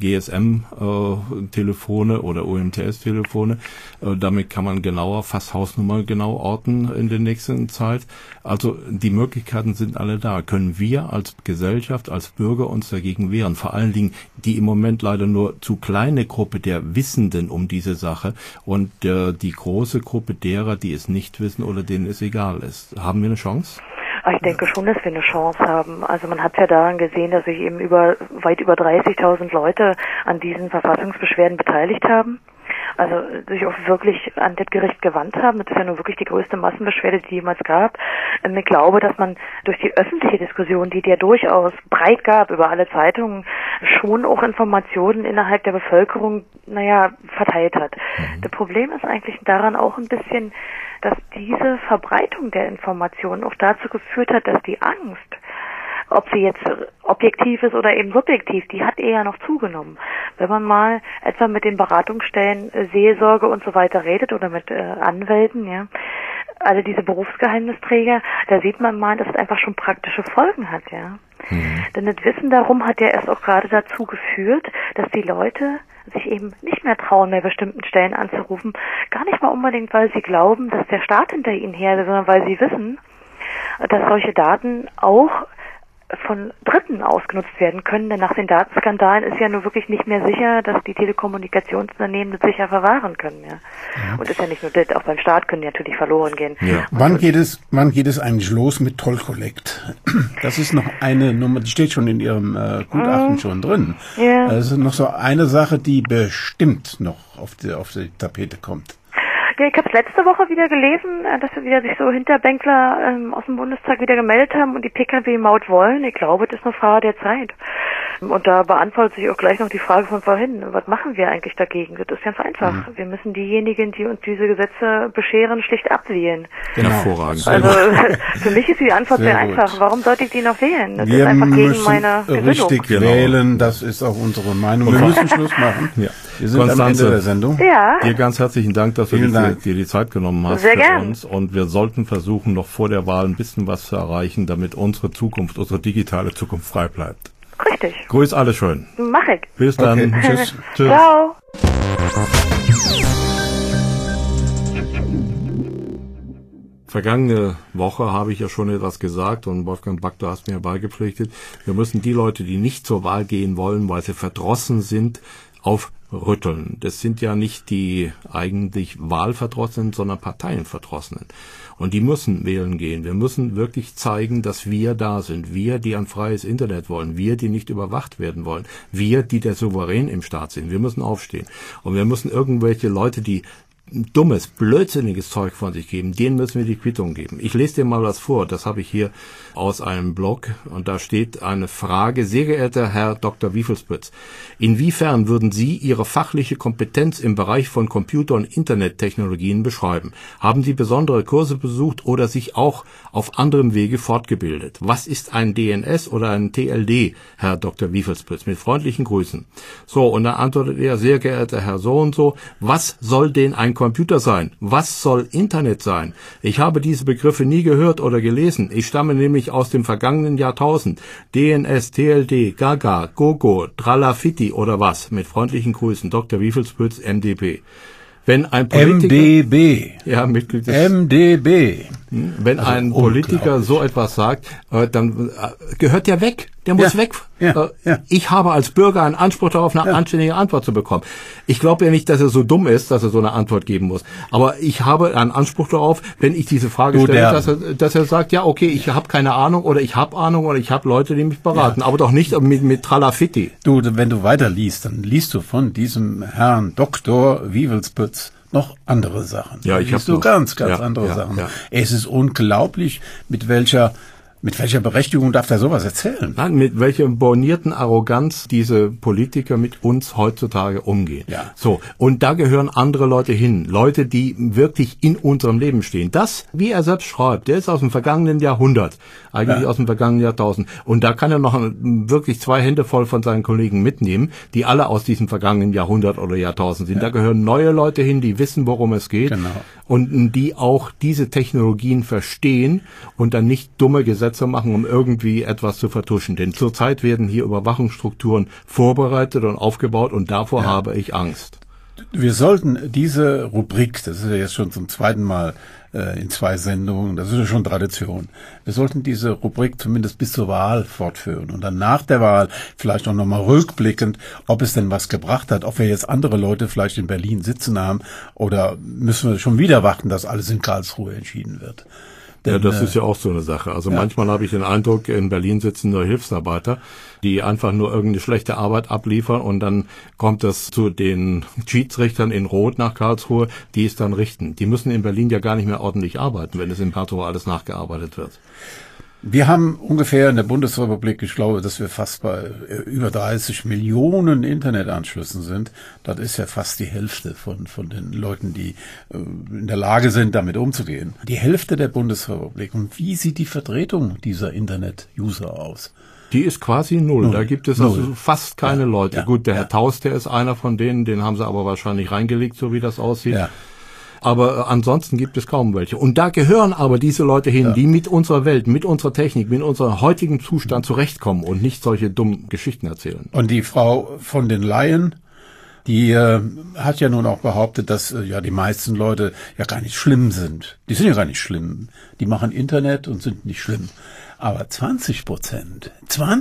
GSM-Telefone oder UMTS-Telefone, damit kann man genauer, fast Hausnummer genau orten in der nächsten Zeit. Also die Möglichkeiten sind alle da. Können wir als Gesellschaft, als Bürger uns dagegen wehren? Vor allen Dingen die im Moment leider nur zu kleine Gruppe der Wissenden um diese Sache und die große Gruppe derer, die es nicht wissen oder denen es egal ist. Haben wir eine Chance? Ich denke schon, dass wir eine Chance haben. Also man hat ja daran gesehen, dass sich eben weit über 30.000 Leute an diesen Verfassungsbeschwerden beteiligt haben. Also sich auch wirklich an das Gericht gewandt haben. Das ist ja nur wirklich die größte Massenbeschwerde, die jemals gab. Ich glaube, dass man durch die öffentliche Diskussion, die ja durchaus breit gab über alle Zeitungen, schon auch Informationen innerhalb der Bevölkerung, verteilt hat. Das Problem ist eigentlich daran auch ein bisschen, dass diese Verbreitung der Informationen auch dazu geführt hat, dass die Angst, ob sie jetzt objektiv ist oder eben subjektiv, die hat eher noch zugenommen. Wenn man mal etwa mit den Beratungsstellen, Seelsorge und so weiter redet oder mit Anwälten, ja, alle diese Berufsgeheimnisträger, da sieht man mal, dass es einfach schon praktische Folgen hat, ja. Denn das Wissen darum hat ja erst auch gerade dazu geführt, dass die Leute sich eben nicht mehr trauen, bei bestimmten Stellen anzurufen. Gar nicht mal unbedingt, weil sie glauben, dass der Staat hinter ihnen her ist, sondern weil sie wissen, dass solche Daten auch von Dritten ausgenutzt werden können, denn nach den Datenskandalen ist ja nur wirklich nicht mehr sicher, dass die Telekommunikationsunternehmen das sicher verwahren können, ja. Und ist ja nicht nur das, auch beim Staat können die natürlich verloren gehen. Ja. Wann geht es eigentlich los mit Toll Collect? Das ist noch eine Nummer, die steht schon in Ihrem Gutachten schon drin. Ja. Das ist noch so eine Sache, die bestimmt noch auf die Tapete kommt. Ja, ich habe es letzte Woche wieder gelesen, dass wieder sich so Hinterbänkler aus dem Bundestag wieder gemeldet haben und die Pkw-Maut wollen. Ich glaube, das ist eine Frage der Zeit. Und da beantwortet sich auch gleich noch die Frage von vorhin. Was machen wir eigentlich dagegen? Das ist ganz einfach. Wir müssen diejenigen, die uns diese Gesetze bescheren, schlicht abwählen. Genau. Hervorragend. Also für mich ist die Antwort sehr einfach. Warum sollte ich die noch wählen? Das ist einfach gegen meine Gesinnung. Richtig wählen, das ist auch unsere Meinung. Wir müssen Schluss machen. Ja. Wir sind am Ende der Sendung. Ja. Dir ganz herzlichen Dank, dass du dir die Zeit genommen hast sehr für gern. uns. Und wir sollten versuchen, noch vor der Wahl ein bisschen was zu erreichen, damit unsere Zukunft, unsere digitale Zukunft frei bleibt. Richtig. Grüß alle schön. Mach ich. Bis dann. Okay. Tschüss. Tschüss. Ciao. Vergangene Woche habe ich ja schon etwas gesagt und Wolfgang Back, du hast mir beigepflichtet, wir müssen die Leute, die nicht zur Wahl gehen wollen, weil sie verdrossen sind, aufrütteln. Das sind ja nicht die eigentlich Wahlverdrossenen, sondern Parteienverdrossenen. Und die müssen wählen gehen. Wir müssen wirklich zeigen, dass wir da sind. Wir, die ein freies Internet wollen. Wir, die nicht überwacht werden wollen. Wir, die der Souverän im Staat sind. Wir müssen aufstehen. Und wir müssen irgendwelche Leute, die dummes, blödsinniges Zeug von sich geben, denen müssen wir die Quittung geben. Ich lese dir mal was vor, das habe ich hier aus einem Blog und da steht eine Frage: Sehr geehrter Herr Dr. Wiefelspitz, inwiefern würden Sie Ihre fachliche Kompetenz im Bereich von Computer- und Internettechnologien beschreiben? Haben Sie besondere Kurse besucht oder sich auch auf anderem Wege fortgebildet? Was ist ein DNS oder ein TLD, Herr Dr. Wiefelspitz? Mit freundlichen Grüßen. So, und dann antwortet er: Sehr geehrter Herr so und so, was soll denn ein Computer sein? Was soll Internet sein? Ich habe diese Begriffe nie gehört oder gelesen. Ich stamme nämlich aus dem vergangenen Jahrtausend. DNS, TLD, Gaga, Gogo, Tralafitti oder was? Mit freundlichen Grüßen, Dr. Wiefelspitz, MdB. Wenn ein Politiker, MdB. Ja, Mitglied des MdB. Wenn also ein Politiker so etwas sagt, dann gehört der weg. Der muss weg. Ja. Ich habe als Bürger einen Anspruch darauf, eine anständige Antwort zu bekommen. Ich glaube ja nicht, dass er so dumm ist, dass er so eine Antwort geben muss. Aber ich habe einen Anspruch darauf, wenn ich diese Frage stelle, dass er sagt, ja, okay, ich habe keine Ahnung oder ich habe Ahnung oder ich habe Leute, die mich beraten. Ja. Aber doch nicht mit Tralafitti. Du, wenn du weiter liest, dann liest du von diesem Herrn Dr. Wiefelspitz noch andere Sachen. Ja, ich habe ganz andere Sachen. Ja. Es ist unglaublich, mit welcher Berechtigung darf der sowas erzählen? Nein, mit welcher bornierten Arroganz diese Politiker mit uns heutzutage umgehen. Ja. So, und da gehören andere Leute hin. Leute, die wirklich in unserem Leben stehen. Das, wie er selbst schreibt, der ist aus dem vergangenen Jahrhundert, eigentlich aus dem vergangenen Jahrtausend. Und da kann er noch wirklich 2 Hände voll von seinen Kollegen mitnehmen, die alle aus diesem vergangenen Jahrhundert oder Jahrtausend sind. Ja. Da gehören neue Leute hin, die wissen, worum es geht. Genau. Und die auch diese Technologien verstehen und dann nicht dumme Gesetze machen, um irgendwie etwas zu vertuschen. Denn zurzeit werden hier Überwachungsstrukturen vorbereitet und aufgebaut und davor habe ich Angst. Wir sollten diese Rubrik, das ist ja jetzt schon zum 2. Mal in 2 Sendungen, das ist ja schon Tradition. Wir sollten diese Rubrik zumindest bis zur Wahl fortführen und dann nach der Wahl vielleicht auch nochmal rückblickend, ob es denn was gebracht hat, ob wir jetzt andere Leute vielleicht in Berlin sitzen haben oder müssen wir schon wieder warten, dass alles in Karlsruhe entschieden wird. Denn, ja, das ist ja auch so eine Sache. Also manchmal habe ich den Eindruck, in Berlin sitzen nur Hilfsarbeiter, die einfach nur irgendeine schlechte Arbeit abliefern und dann kommt es zu den Schiedsrichtern in Rot nach Karlsruhe, die es dann richten. Die müssen in Berlin ja gar nicht mehr ordentlich arbeiten, wenn es in Karlsruhe alles nachgearbeitet wird. Wir haben ungefähr in der Bundesrepublik, ich glaube, dass wir fast bei über 30 Millionen Internetanschlüssen sind. Das ist ja fast die Hälfte von den Leuten, die in der Lage sind, damit umzugehen. Die Hälfte der Bundesrepublik. Und wie sieht die Vertretung dieser Internet-User aus? Die ist quasi null. Da gibt es also fast keine Leute. Ja, gut, der Herr Taus, der ist einer von denen, den haben sie aber wahrscheinlich reingelegt, so wie das aussieht. Ja. Aber ansonsten gibt es kaum welche. Und da gehören aber diese Leute hin, die mit unserer Welt, mit unserer Technik, mit unserem heutigen Zustand zurechtkommen und nicht solche dummen Geschichten erzählen. Und die Frau von den Leyen, die hat ja nun auch behauptet, dass die meisten Leute ja gar nicht schlimm sind. Die sind ja gar nicht schlimm. Die machen Internet und sind nicht schlimm. Aber 20%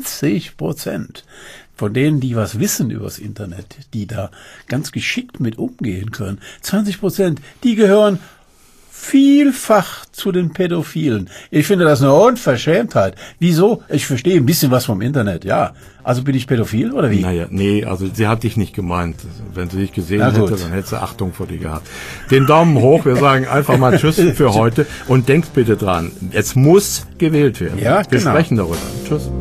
von denen, die was wissen übers Internet, die da ganz geschickt mit umgehen können, 20%, die gehören vielfach zu den Pädophilen. Ich finde das eine Unverschämtheit. Wieso? Ich verstehe ein bisschen was vom Internet, ja. Also bin ich pädophil oder wie? Naja, nee, also sie hat dich nicht gemeint. Wenn sie dich gesehen hätte, dann hätte sie Achtung vor dir gehabt. Den Daumen hoch, wir sagen einfach mal Tschüss für heute und denkt bitte dran, es muss gewählt werden. Ja, wir sprechen darüber. Tschüss.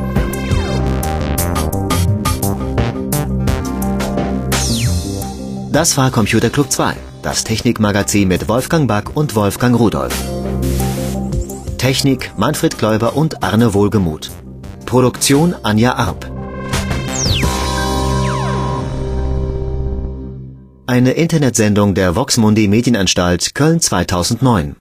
Das war Computer Club 2, das Technikmagazin mit Wolfgang Back und Wolfgang Rudolf. Technik Manfred Kläuber und Arne Wohlgemuth. Produktion Anja Arp. Eine Internetsendung der Vox Mundi Medienanstalt Köln 2009.